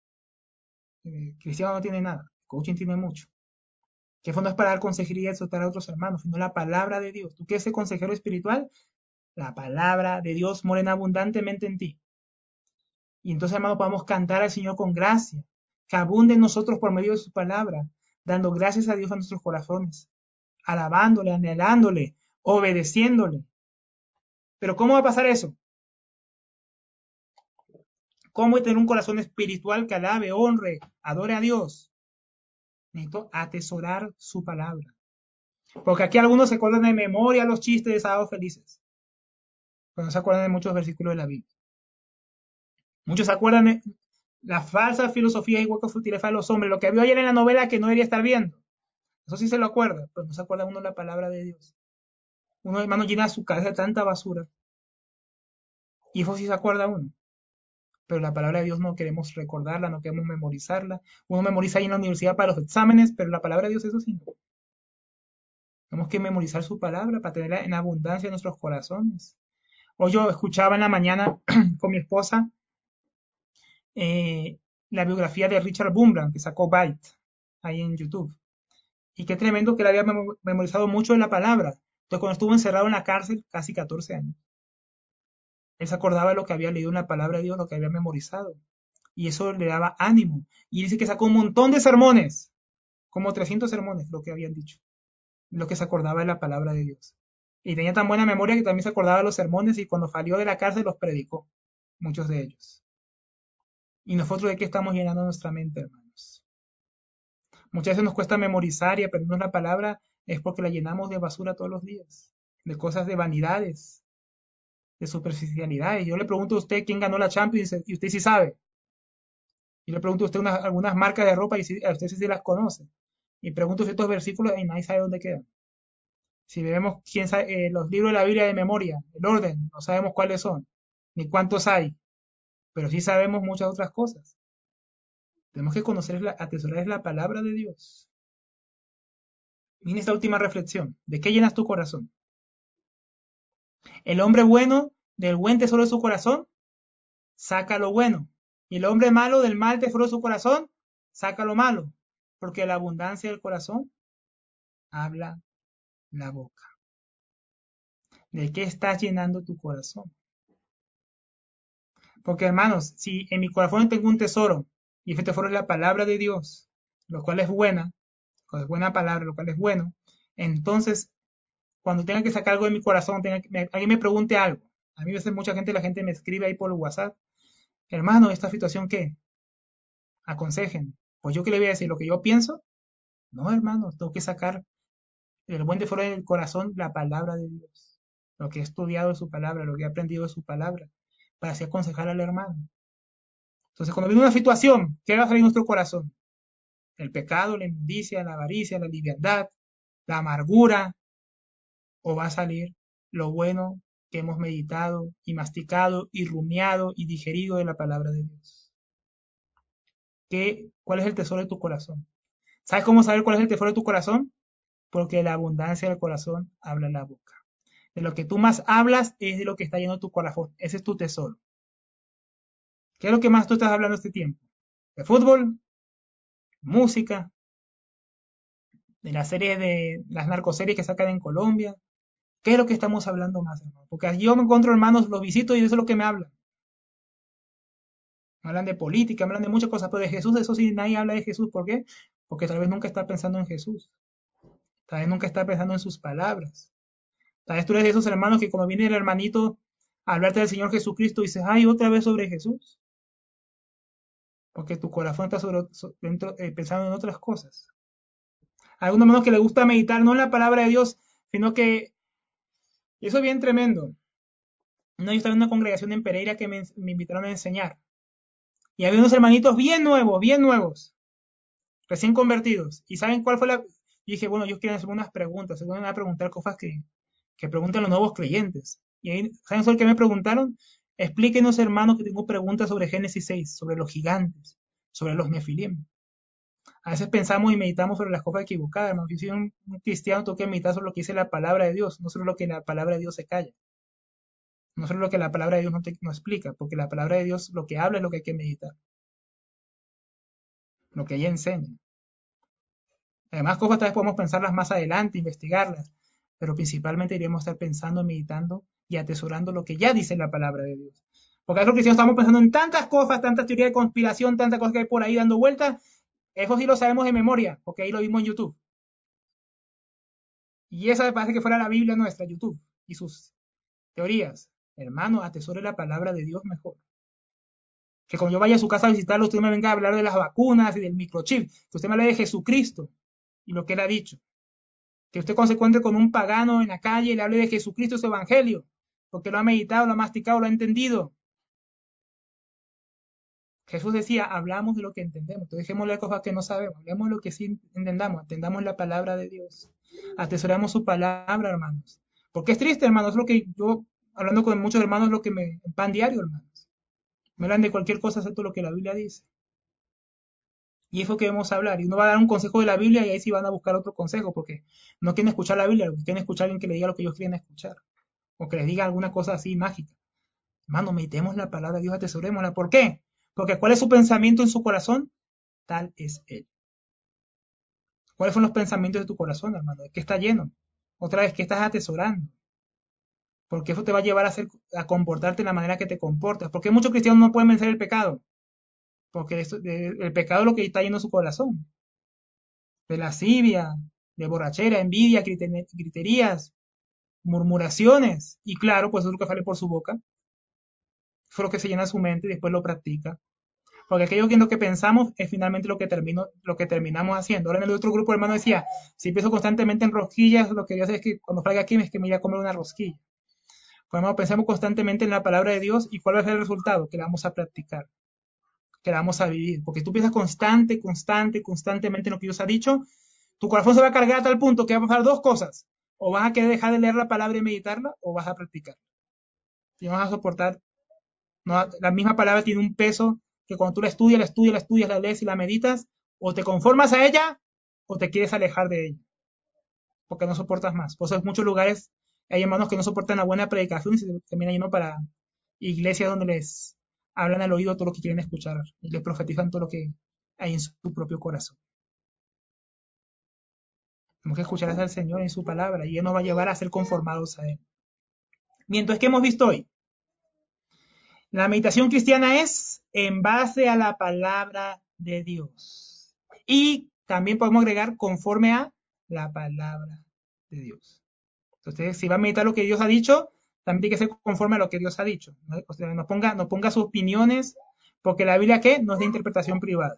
Cristiano no tiene nada, coaching tiene mucho. Que fondo es para dar consejería y exhortar a otros hermanos, sino la palabra de Dios. ¿Tú quieres ser consejero espiritual? La palabra de Dios mora abundantemente en ti. Y entonces, hermano, podamos cantar al Señor con gracia, que abunde en nosotros por medio de su palabra, dando gracias a Dios a nuestros corazones, alabándole, anhelándole, obedeciéndole. Pero ¿cómo va a pasar eso? ¿Cómo tener un corazón espiritual que alabe, honre, adore a Dios? Necesito atesorar su palabra. Porque aquí algunos se acuerdan de memoria los chistes de sábados felices, pero no se acuerdan de muchos versículos de la Biblia. Muchos se acuerdan de la falsa filosofía y huecos futileza de los hombres, lo que vio ayer en la novela que no debería estar viendo. Eso sí se lo acuerda, pero no se acuerda uno de la palabra de Dios. Uno, hermano, llena su cabeza de tanta basura. Y eso sí se acuerda uno. Pero la palabra de Dios no queremos recordarla, no queremos memorizarla. Uno memoriza ahí en la universidad para los exámenes, pero la palabra de Dios eso sí no. Tenemos que memorizar su palabra para tenerla en abundancia en nuestros corazones. Hoy yo escuchaba en la mañana con mi esposa eh, la biografía de Richard Bumbrand que sacó Byte ahí en YouTube. Y qué tremendo que él había memorizado mucho de la palabra. Entonces, cuando estuvo encerrado en la cárcel, casi 14 años, él se acordaba de lo que había leído en la palabra de Dios, lo que había memorizado. Y eso le daba ánimo. Y dice que sacó un montón de sermones, como 300 sermones, lo que habían dicho, lo que se acordaba de la palabra de Dios. Y tenía tan buena memoria que también se acordaba de los sermones y cuando salió de la cárcel los predicó, muchos de ellos. ¿Y nosotros de qué estamos llenando nuestra mente, hermanos? Muchas veces nos cuesta memorizar y aprendernos la palabra, es porque la llenamos de basura todos los días, de cosas de vanidades, de superficialidades. Yo le pregunto a usted quién ganó la Champions y usted sí sabe. Y le pregunto a usted algunas marcas de ropa y a usted sí las conoce. Y pregunto ciertos versículos y nadie sabe dónde quedan. Si vemos los libros de la Biblia de memoria, el orden, no sabemos cuáles son, ni cuántos hay, pero sí sabemos muchas otras cosas. Tenemos que conocer, atesorar la palabra de Dios. Mira esta última reflexión. ¿De qué llenas tu corazón? El hombre bueno, del buen tesoro de su corazón, saca lo bueno. Y el hombre malo, del mal tesoro de su corazón, saca lo malo. Porque la abundancia del corazón habla la boca. ¿De qué estás llenando tu corazón? Porque hermanos, si en mi corazón tengo un tesoro, y ese tesoro es la palabra de Dios, lo cual es buena, lo cual es buena palabra, lo cual es bueno, entonces cuando tenga que sacar algo de mi corazón, alguien me pregunte algo. A mí a veces la gente me escribe ahí por WhatsApp, hermano, ¿esta situación qué? Aconsejen. Pues yo qué le voy a decir, lo que yo pienso. No, hermano, tengo que sacar el buen tesoro del corazón, la palabra de Dios. Lo que he estudiado de su palabra, lo que he aprendido de su palabra, para así aconsejar al hermano. Entonces, cuando viene una situación, ¿qué va a salir en nuestro corazón? El pecado, la inmundicia, la avaricia, la liviandad, la amargura, o va a salir lo bueno que hemos meditado y masticado y rumiado y digerido de la palabra de Dios. ¿Cuál es el tesoro de tu corazón? ¿Sabes cómo saber cuál es el tesoro de tu corazón? Porque la abundancia del corazón habla en la boca. De lo que tú más hablas es de lo que está lleno tu corazón. Ese es tu tesoro. ¿Qué es lo que más tú estás hablando este tiempo? ¿De fútbol? ¿Música? ¿De las series de las narcoseries que sacan en Colombia? ¿Qué es lo que estamos hablando más, hermano? Porque yo me encuentro hermanos, los visito y eso es lo que me hablan. Me hablan de política, me hablan de muchas cosas, pero de Jesús, eso sí, nadie habla de Jesús. ¿Por qué? Porque tal vez nunca está pensando en Jesús. Tal vez nunca está pensando en sus palabras. Tal vez tú eres de esos hermanos que como viene el hermanito a hablarte del Señor Jesucristo, dices, ay, otra vez sobre Jesús. Porque tu corazón está pensando en otras cosas. A algunos hermanos que les gusta meditar no en la palabra de Dios, sino que, y eso es bien tremendo. No, yo estaba en una congregación en Pereira que me invitaron a enseñar. Y había unos hermanitos bien nuevos, recién convertidos. ¿Y saben cuál fue la...? Y dije, bueno, ellos quieren hacer unas preguntas, se van a preguntar cosas que preguntan los nuevos creyentes. Y ahí, ¿saben sobre qué me preguntaron? Explíquenos, hermanos, que tengo preguntas sobre Génesis 6, sobre los gigantes, sobre los nefilim. A veces pensamos y meditamos sobre las cosas equivocadas, hermano. Si soy un cristiano, tengo que meditar sobre lo que dice la palabra de Dios, no sobre lo que la palabra de Dios se calla. No sobre lo que la palabra de Dios no explica, porque la palabra de Dios lo que habla es lo que hay que meditar, lo que ella enseña. Además, cosas tal vez podemos pensarlas más adelante, investigarlas, pero principalmente iremos a estar pensando, meditando y atesorando lo que ya dice la palabra de Dios. Porque a los cristianos estamos pensando en tantas cosas, tantas teorías de conspiración, tantas cosas que hay por ahí dando vueltas. Eso sí lo sabemos de memoria, porque ahí lo vimos en YouTube. Y esa me parece que fuera la Biblia nuestra, YouTube, y sus teorías. Hermano, atesore la palabra de Dios mejor. Que cuando yo vaya a su casa a visitarlo, usted me venga a hablar de las vacunas y del microchip. Que usted me hable de Jesucristo y lo que él ha dicho. Que usted cuando se encuentre con un pagano en la calle le hable de Jesucristo y su evangelio. Porque lo ha meditado, lo ha masticado, lo ha entendido. Jesús decía, hablamos de lo que entendemos. Entonces dejémosle cosas que no sabemos. Hablemos de lo que sí entendamos. Entendamos la palabra de Dios. Atesoramos su palabra, hermanos. Porque es triste, hermanos. Es lo que yo, hablando con muchos hermanos, lo que me pan diario, hermanos. Me hablan de cualquier cosa excepto lo que la Biblia dice. Y eso que debemos hablar. Y uno va a dar un consejo de la Biblia y ahí sí van a buscar otro consejo, porque no quieren escuchar la Biblia, lo que quieren escuchar a alguien que le diga lo que ellos quieren escuchar. O que les diga alguna cosa así mágica. Hermano, meditemos la palabra de Dios, atesorémosla. ¿Por qué? Porque ¿cuál es su pensamiento en su corazón? Tal es Él. ¿Cuáles son los pensamientos de tu corazón, hermano? ¿De qué está lleno? Otra vez, ¿qué estás atesorando? Porque eso te va a llevar a comportarte de la manera que te comportas. Porque muchos cristianos no pueden vencer el pecado. Porque el pecado es lo que está lleno en su corazón. De lascivia, de borrachera, envidia, griterías, murmuraciones. Y claro, pues eso es lo que sale por su boca. Eso es lo que se llena su mente y después lo practica. Porque aquello que es lo que pensamos es finalmente lo que terminamos haciendo. Ahora en el otro grupo, hermano, decía, si pienso constantemente en rosquillas, lo que yo sé es que cuando salga aquí es que me iré a comer una rosquilla. Pues, hermano, pensamos constantemente en la palabra de Dios y cuál va a ser el resultado, que la vamos a practicar, que la vamos a vivir. Porque tú piensas constantemente en lo que Dios ha dicho, tu corazón se va a cargar a tal punto que va a pasar dos cosas. O vas a querer dejar de leer la palabra y meditarla, o vas a practicar. Y vas a soportar. No, la misma palabra tiene un peso que cuando tú la lees y la meditas, o te conformas a ella o te quieres alejar de ella, porque no soportas más. Por eso en muchos lugares hay hermanos que no soportan la buena predicación y se terminan yendo para iglesias donde les hablan al oído todo lo que quieren escuchar y les profetizan todo lo que hay en su propio corazón. Tenemos que escuchar al Señor en su palabra y Él nos va a llevar a ser conformados a Él. Bien, entonces, ¿qué hemos visto hoy? La meditación cristiana es en base a la palabra de Dios. Y también podemos agregar conforme a la palabra de Dios. Entonces, si va a meditar lo que Dios ha dicho, también tiene que ser conforme a lo que Dios ha dicho. ¿No? O sea, no ponga sus opiniones, porque la Biblia, ¿qué? Nos da interpretación privada.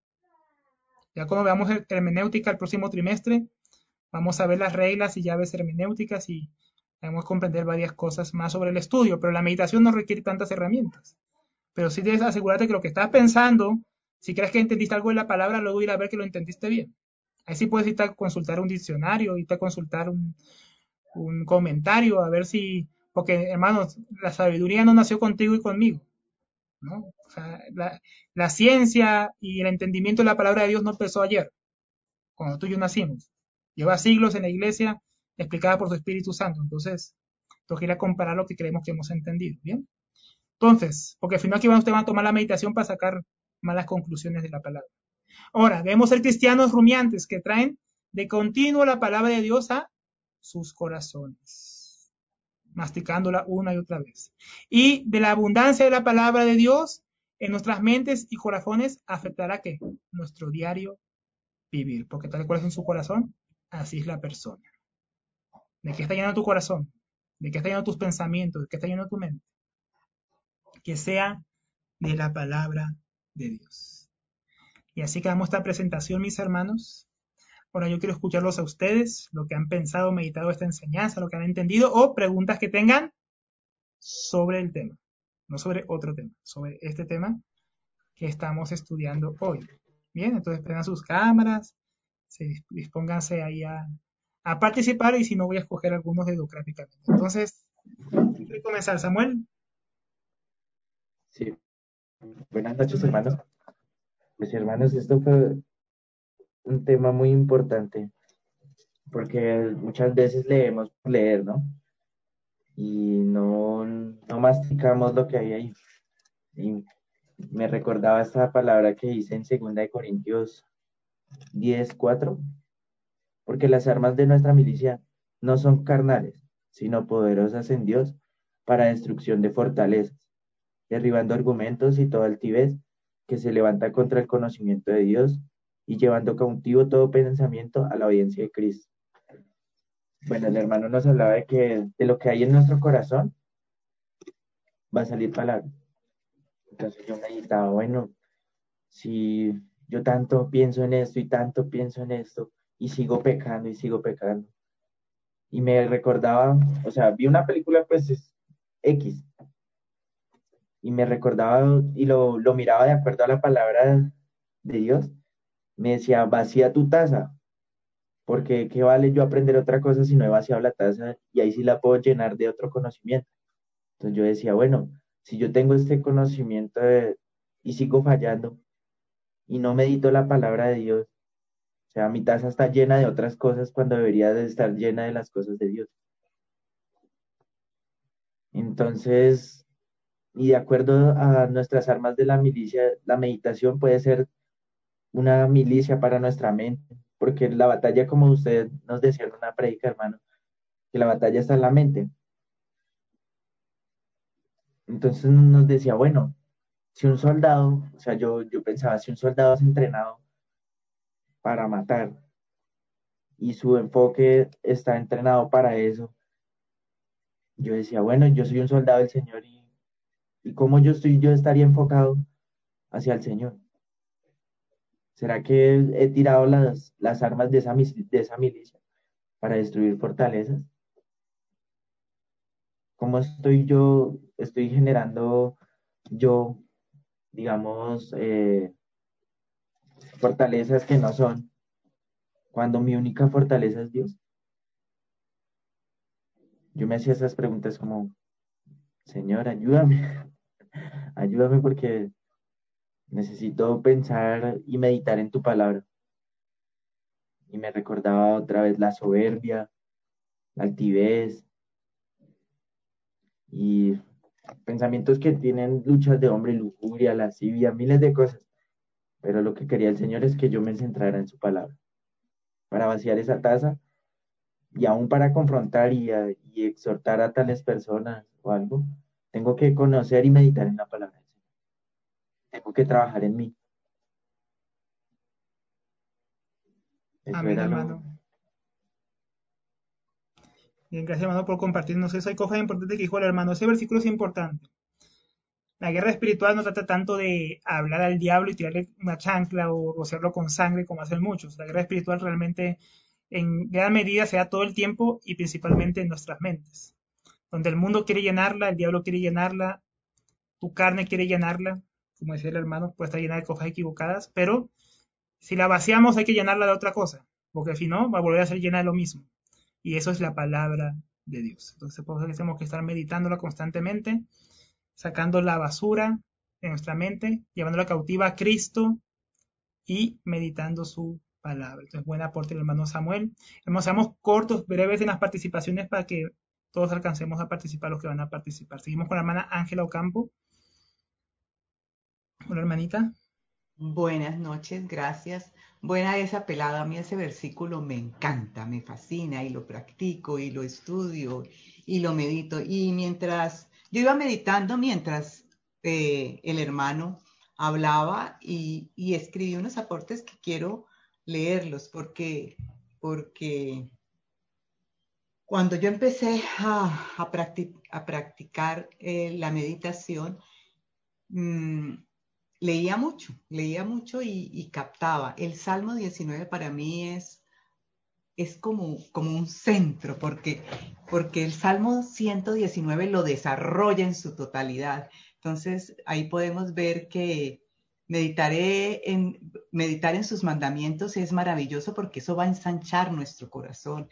Ya cuando veamos hermenéutica el próximo trimestre, vamos a ver las reglas y llaves hermenéuticas y vamos a comprender varias cosas más sobre el estudio, pero la meditación no requiere tantas herramientas. Pero sí debes asegurarte que lo que estás pensando, si crees que entendiste algo de la palabra, luego ir a ver que lo entendiste bien. Ahí sí puedes ir a consultar un diccionario, ir a consultar un comentario, a ver si, porque hermanos, la sabiduría no nació contigo y conmigo, ¿no? O sea, la ciencia y el entendimiento de la palabra de Dios no empezó ayer, cuando tú y yo nacimos. Lleva siglos en la iglesia explicada por su Espíritu Santo. Entonces, tengo que ir a comparar lo que creemos que hemos entendido, ¿bien? Entonces, porque al final aquí ustedes van a tomar la meditación para sacar malas conclusiones de la palabra. Ahora, debemos ser cristianos rumiantes que traen de continuo la palabra de Dios a sus corazones, masticándola una y otra vez. Y de la abundancia de la palabra de Dios en nuestras mentes y corazones afectará ¿qué? Nuestro diario vivir, porque tal cual es en su corazón, así es la persona. ¿De qué está lleno tu corazón? ¿De qué está lleno tus pensamientos? ¿De qué está lleno tu mente? Que sea de la palabra de Dios. Y así quedamos esta presentación, mis hermanos. Ahora yo quiero escucharlos a ustedes, lo que han pensado, meditado esta enseñanza, lo que han entendido, o preguntas que tengan sobre el tema, no sobre otro tema, sobre este tema que estamos estudiando hoy. Bien, entonces prendan sus cámaras, dispónganse ahí a participar y si no voy a escoger algunos dedocráticamente. Entonces, ¿quiere comenzar, Samuel? Sí, buenas noches, hermanos. Pues, hermanos, esto fue un tema muy importante, porque muchas veces leemos por leer, ¿no? Y no masticamos lo que hay ahí. Y me recordaba esta palabra que dice en 2 Corintios 10:4, porque las armas de nuestra milicia no son carnales, sino poderosas en Dios para destrucción de fortalezas, derribando argumentos y toda altivez que se levanta contra el conocimiento de Dios y llevando cautivo todo pensamiento a la obediencia de Cristo. Bueno, el hermano nos hablaba de que de lo que hay en nuestro corazón va a salir palabra. Entonces yo meditaba, bueno, si yo tanto pienso en esto y tanto pienso en esto y sigo pecando. Y me recordaba, o sea, vi una película pues es X y me recordaba y lo miraba de acuerdo a la palabra de Dios. Me decía, vacía tu taza, porque ¿qué vale yo aprender otra cosa si no he vaciado la taza y ahí sí la puedo llenar de otro conocimiento? Entonces yo decía, bueno, si yo tengo este conocimiento y sigo fallando y no medito la palabra de Dios, o sea, mi taza está llena de otras cosas cuando debería de estar llena de las cosas de Dios. Entonces, y de acuerdo a nuestras armas de la milicia, la meditación puede ser una milicia para nuestra mente, porque la batalla, como usted nos decía en una prédica, hermano, que la batalla está en la mente. Entonces nos decía, bueno, si un soldado, o sea, yo pensaba, si un soldado es entrenado para matar y su enfoque está entrenado para eso, yo decía, bueno, yo soy un soldado del Señor y cómo yo estaría enfocado hacia el Señor. ¿Será que he tirado las armas de esa milicia para destruir fortalezas? ¿Cómo estoy generando yo, digamos, fortalezas que no son, cuando mi única fortaleza es Dios? Yo me hacía esas preguntas como, Señor, ayúdame, ayúdame porque necesito pensar y meditar en tu palabra. Y me recordaba otra vez la soberbia, la altivez y pensamientos que tienen luchas de hombre, lujuria, lascivia, miles de cosas. Pero lo que quería el Señor es que yo me centrara en su palabra, para vaciar esa taza y aún para confrontar y exhortar a tales personas o algo, Tengo que conocer y meditar en la palabra del Señor. Tengo que trabajar en mí. Eso Amén, era hermano. Bien, gracias, hermano, por compartirnos eso. Hay cosas importantes que dijo el hermano. Ese versículo es importante. La guerra espiritual no trata tanto de hablar al diablo y tirarle una chancla o rociarlo con sangre como hacen muchos. La guerra espiritual realmente en gran medida se da todo el tiempo y principalmente en nuestras mentes. Donde el mundo quiere llenarla, el diablo quiere llenarla, tu carne quiere llenarla, como decía el hermano, puede estar llena de cosas equivocadas, pero si la vaciamos hay que llenarla de otra cosa, porque si no va a volver a ser llena de lo mismo. Y eso es la palabra de Dios. Entonces por eso tenemos que estar meditándola constantemente, sacando la basura de nuestra mente, llevándola cautiva a Cristo y meditando su palabra. Entonces, buen aporte del hermano Samuel. Hermanos, seamos cortos, breves en las participaciones para que todos alcancemos a participar los que van a participar. Seguimos con la hermana Ángela Ocampo. Hola, hermanita. Buenas noches, gracias. Buena esa pelada, a mí ese versículo me encanta, me fascina y lo practico y lo estudio y lo medito. Y mientras yo iba meditando, mientras el hermano hablaba y escribí unos aportes que quiero leerlos porque cuando yo empecé a practicar la meditación, mmm, leía mucho y captaba. El Salmo 19 para mí es como un centro, porque el Salmo 119 lo desarrolla en su totalidad. Entonces, ahí podemos ver que meditar en sus mandamientos es maravilloso porque eso va a ensanchar nuestro corazón.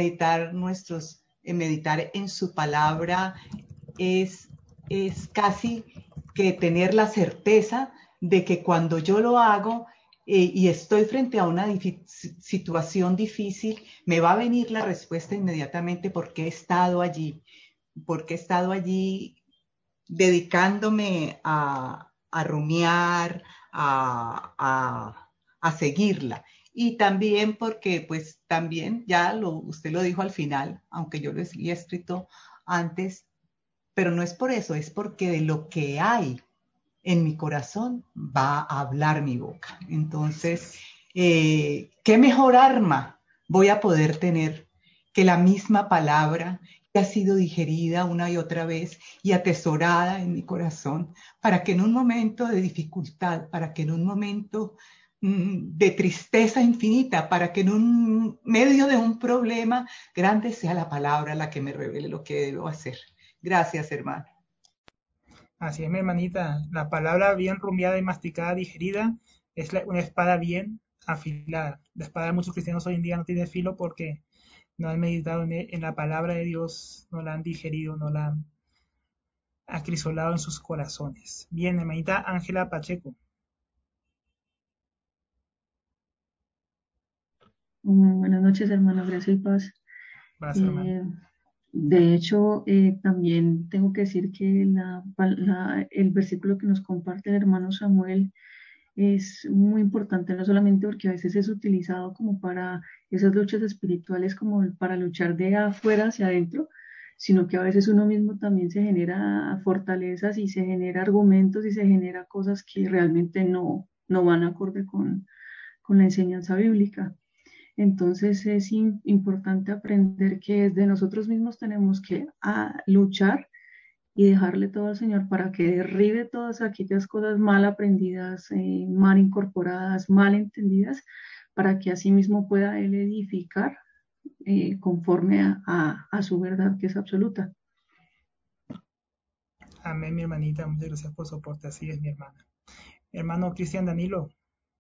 Meditar en su palabra es casi que tener la certeza de que cuando yo lo hago y estoy frente a una situación difícil, me va a venir la respuesta inmediatamente porque he estado allí dedicándome a rumiar, a seguirla. Y también porque, pues también usted lo dijo al final, aunque yo lo había escrito antes, pero no es por eso, es porque de lo que hay en mi corazón va a hablar mi boca. Entonces, ¿qué mejor arma voy a poder tener que la misma palabra que ha sido digerida una y otra vez y atesorada en mi corazón para que en un momento de dificultad, para que en un momento de tristeza infinita, para que en un medio de un problema grande sea la palabra la que me revele lo que debo hacer? Gracias, hermano. Así es, mi hermanita. La palabra bien rumiada y masticada, digerida, es una espada bien afilada. La espada de muchos cristianos hoy en día no tiene filo porque no han meditado en la palabra de Dios, no la han digerido, no la han acrisolado en sus corazones. Bien, hermanita Ángela Pacheco. Buenas noches, hermanos, gracias y paz. Vas, hermano. Eh, de hecho, también tengo que decir que el versículo que nos comparte el hermano Samuel es muy importante, no solamente porque a veces es utilizado como para esas luchas espirituales, como para luchar de afuera hacia adentro, sino que a veces uno mismo también se genera fortalezas y se genera argumentos y se genera cosas que realmente no van acorde con la enseñanza bíblica. Entonces es importante aprender que desde nosotros mismos tenemos que luchar y dejarle todo al Señor para que derribe todas aquellas cosas mal aprendidas, mal incorporadas, mal entendidas, para que así mismo pueda Él edificar conforme a su verdad que es absoluta. Amén, mi hermanita. Muchas gracias por su aporte. Así es, mi hermana. Hermano Cristian Danilo.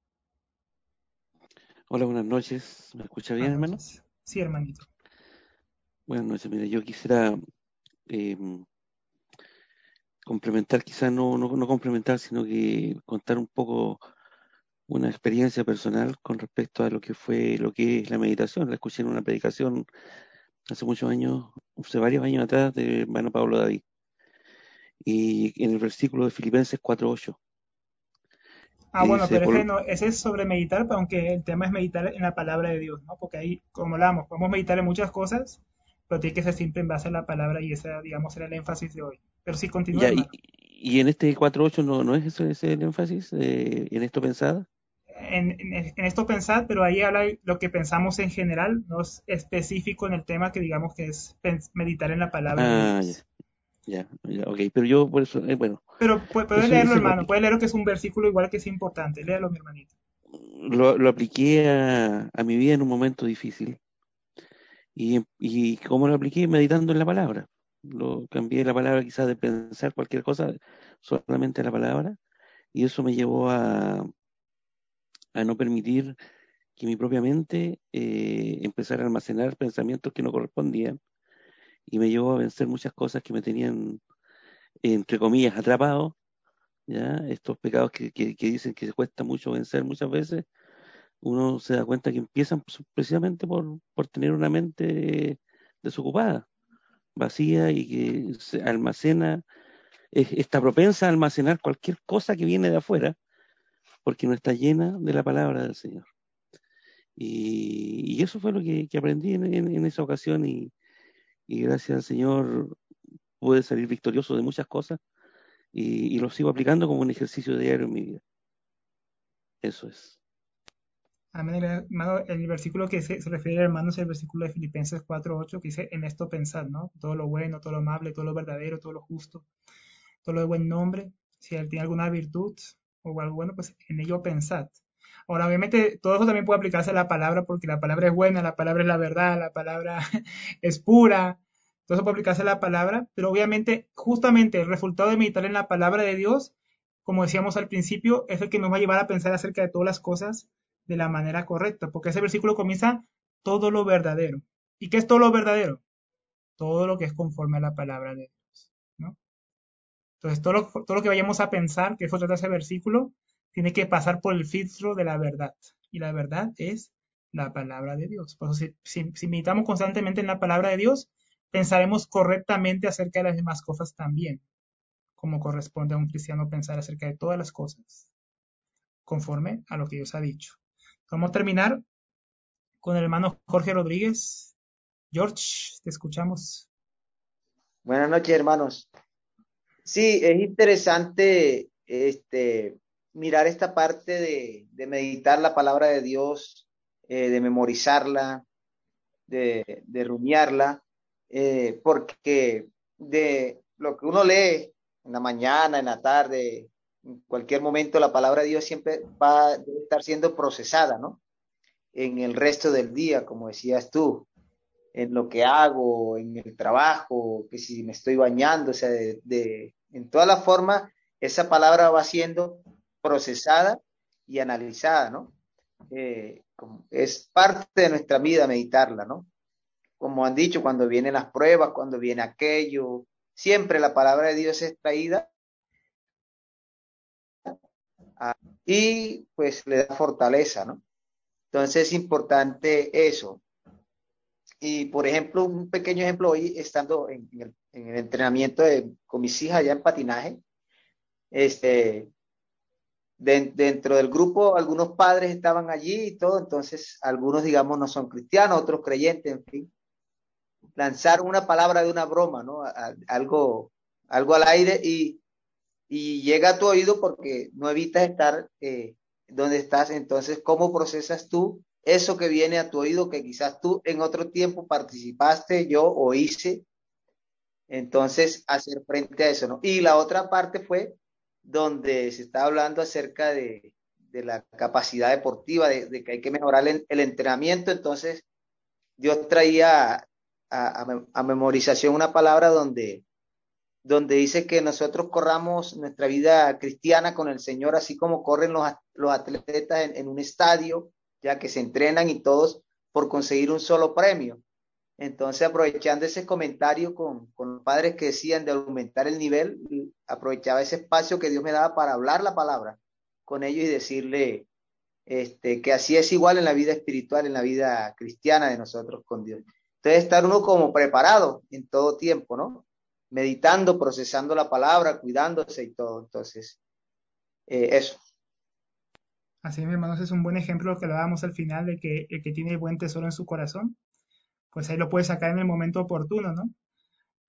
Hola, buenas noches. ¿Me escucha bien, Buenas hermano? noches. Sí, hermanito. Buenas noches. Mira, yo quisiera eh, complementar, quizás no complementar, sino que contar un poco una experiencia personal con respecto a lo que es la meditación. La escuché en una predicación hace muchos años, hace varios años atrás, del hermano Pablo David. Y en el versículo de Filipenses 4:8, que Bueno, dice, pero ese es sobre meditar, pero aunque el tema es meditar en la palabra de Dios, ¿no? Porque ahí, como hablamos, podemos meditar en muchas cosas, pero tiene que ser siempre en base a la palabra y esa, digamos, era el énfasis de hoy. Pero sí, continúa, Ya, hermano. y en este 4.8 no es ese el énfasis, en esto pensada. En esto pensad, pero ahí habla de lo que pensamos en general, no es específico en el tema que digamos que es meditar en la palabra de Ah, Dios. ya, ok, pero yo por eso, bueno, Pero puede eso leerlo, ese lo hermano, apliqué, puede leerlo que es un versículo igual que es importante. Léalo, mi hermanito. lo apliqué a mi vida en un momento difícil. Y cómo lo apliqué meditando en la palabra. Lo cambié la palabra quizás de pensar cualquier cosa, solamente la palabra, y eso me llevó a no permitir que mi propia mente empezara a almacenar pensamientos que no correspondían, y me llevó a vencer muchas cosas que me tenían, entre comillas, atrapado, ¿ya? Estos pecados que dicen que se cuesta mucho vencer muchas veces, uno se da cuenta que empiezan precisamente por tener una mente desocupada, vacía, y que se almacena, está propensa a almacenar cualquier cosa que viene de afuera, porque no está llena de la palabra del Señor. Y eso fue lo que aprendí en esa ocasión, y gracias al Señor pude salir victorioso de muchas cosas, y lo sigo aplicando como un ejercicio diario en mi vida. Eso es. Amén, hermano. El versículo que se refiere, hermano, es el versículo de Filipenses 4:8, que dice, en esto pensad, ¿no? Todo lo bueno, todo lo amable, todo lo verdadero, todo lo justo, todo lo de buen nombre. Si él tiene alguna virtud o algo bueno, pues en ello pensad. Ahora, obviamente, todo eso también puede aplicarse a la palabra, porque la palabra es buena, la palabra es la verdad, la palabra es pura. Todo eso puede aplicarse a la palabra, pero obviamente, justamente el resultado de meditar en la palabra de Dios, como decíamos al principio, es el que nos va a llevar a pensar acerca de todas las cosas de la manera correcta, porque ese versículo comienza todo lo verdadero. ¿Y qué es todo lo verdadero? Todo lo que es conforme a la palabra de Dios, ¿no? Entonces, todo lo que vayamos a pensar, que eso trata ese versículo, tiene que pasar por el filtro de la verdad. Y la verdad es la palabra de Dios. Por eso, si meditamos constantemente en la palabra de Dios, pensaremos correctamente acerca de las demás cosas también, como corresponde a un cristiano pensar acerca de todas las cosas, conforme a lo que Dios ha dicho. Vamos a terminar con el hermano Jorge Rodríguez. George, te escuchamos. Buenas noches, hermanos. Sí, es interesante mirar esta parte de meditar la palabra de Dios, de memorizarla, de rumiarla, porque de lo que uno lee en la mañana, en la tarde, en cualquier momento, la palabra de Dios siempre debe estar siendo procesada, ¿no? En el resto del día, como decías tú, en lo que hago, en el trabajo, que si me estoy bañando, o sea, en toda la forma, esa palabra va siendo procesada y analizada, ¿no? Es parte de nuestra vida meditarla, ¿no? Como han dicho, cuando vienen las pruebas, cuando viene aquello, siempre la palabra de Dios es traída y pues le da fortaleza, ¿no? Entonces es importante eso. Y por ejemplo, un pequeño ejemplo, hoy estando en el entrenamiento con mis hijas ya en patinaje, este, dentro del grupo algunos padres estaban allí y todo, entonces algunos digamos no son cristianos, otros creyentes, en fin, lanzaron una palabra de una broma, ¿no? Algo al aire y llega a tu oído porque no evitas estar donde estás, entonces, ¿cómo procesas tú eso que viene a tu oído que quizás tú en otro tiempo participaste, yo o hice? Entonces, hacer frente a eso, ¿no? Y la otra parte fue donde se está hablando acerca de la capacidad deportiva, de que hay que mejorar el entrenamiento. Entonces, Dios traía a memorización una palabra donde dice que nosotros corramos nuestra vida cristiana con el Señor, así como corren los atletas en un estadio, ya que se entrenan y todos por conseguir un solo premio. Entonces, aprovechando ese comentario con los padres que decían de aumentar el nivel, aprovechaba ese espacio que Dios me daba para hablar la palabra con ellos y decirle que así es igual en la vida espiritual, en la vida cristiana de nosotros con Dios. Entonces, estar uno como preparado en todo tiempo, ¿no? Meditando, procesando la palabra, cuidándose y todo. Entonces, eso. Así, mi hermanos, es un buen ejemplo que lo dábamos al final de que el que tiene buen tesoro en su corazón, pues ahí lo puede sacar en el momento oportuno, ¿no?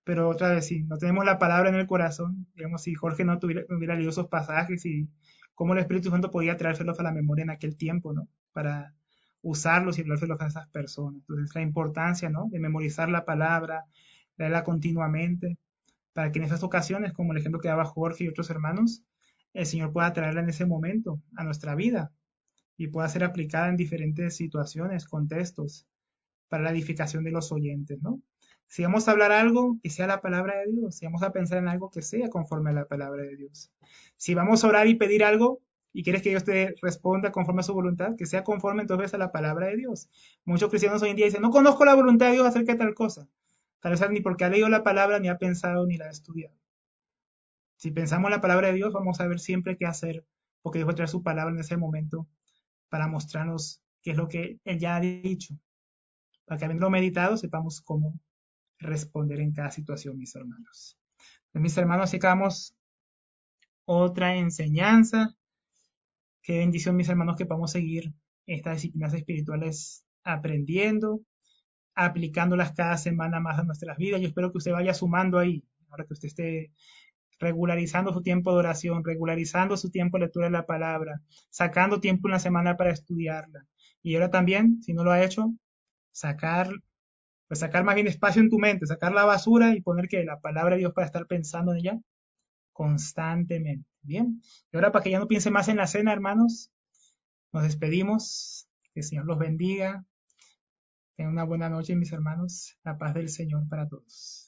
pero otra vez, si no tenemos la palabra en el corazón, digamos, si Jorge no hubiera leído esos pasajes y cómo el Espíritu Santo podía traérselos a la memoria en aquel tiempo, ¿no? Para usarlos y hablárselos a esas personas. Entonces, la importancia, ¿no? De memorizar la palabra, leerla continuamente, para que en esas ocasiones, como el ejemplo que daba Jorge y otros hermanos, el Señor pueda traerla en ese momento a nuestra vida y pueda ser aplicada en diferentes situaciones, contextos, para la edificación de los oyentes, ¿no? Si vamos a hablar algo, que sea la palabra de Dios. Si vamos a pensar en algo, que sea conforme a la palabra de Dios. Si vamos a orar y pedir algo, y quieres que Dios te responda conforme a su voluntad, que sea conforme entonces a la palabra de Dios. Muchos cristianos hoy en día dicen, no conozco la voluntad de Dios acerca de tal cosa. Tal vez ni porque ha leído la palabra, ni ha pensado, ni la ha estudiado. Si pensamos la palabra de Dios, vamos a ver siempre qué hacer, porque Dios va a traer su palabra en ese momento para mostrarnos qué es lo que Él ya ha dicho, para que habiendo meditado sepamos cómo responder en cada situación, mis hermanos. Pues, mis hermanos, así acabamos otra enseñanza. Qué bendición, mis hermanos, que podamos seguir estas disciplinas espirituales aprendiendo, aplicándolas cada semana más a nuestras vidas. Yo espero que usted vaya sumando ahí, ahora que usted esté regularizando su tiempo de oración, regularizando su tiempo de lectura de la palabra, sacando tiempo en la semana para estudiarla. Y ahora también, si no lo ha hecho, sacar más bien espacio en tu mente, sacar la basura y poner que la palabra de Dios para estar pensando en ella constantemente. Bien. Y ahora para que ya no piense más en la cena, hermanos, nos despedimos. Que el Señor los bendiga. Tengan una buena noche, mis hermanos. La paz del Señor para todos.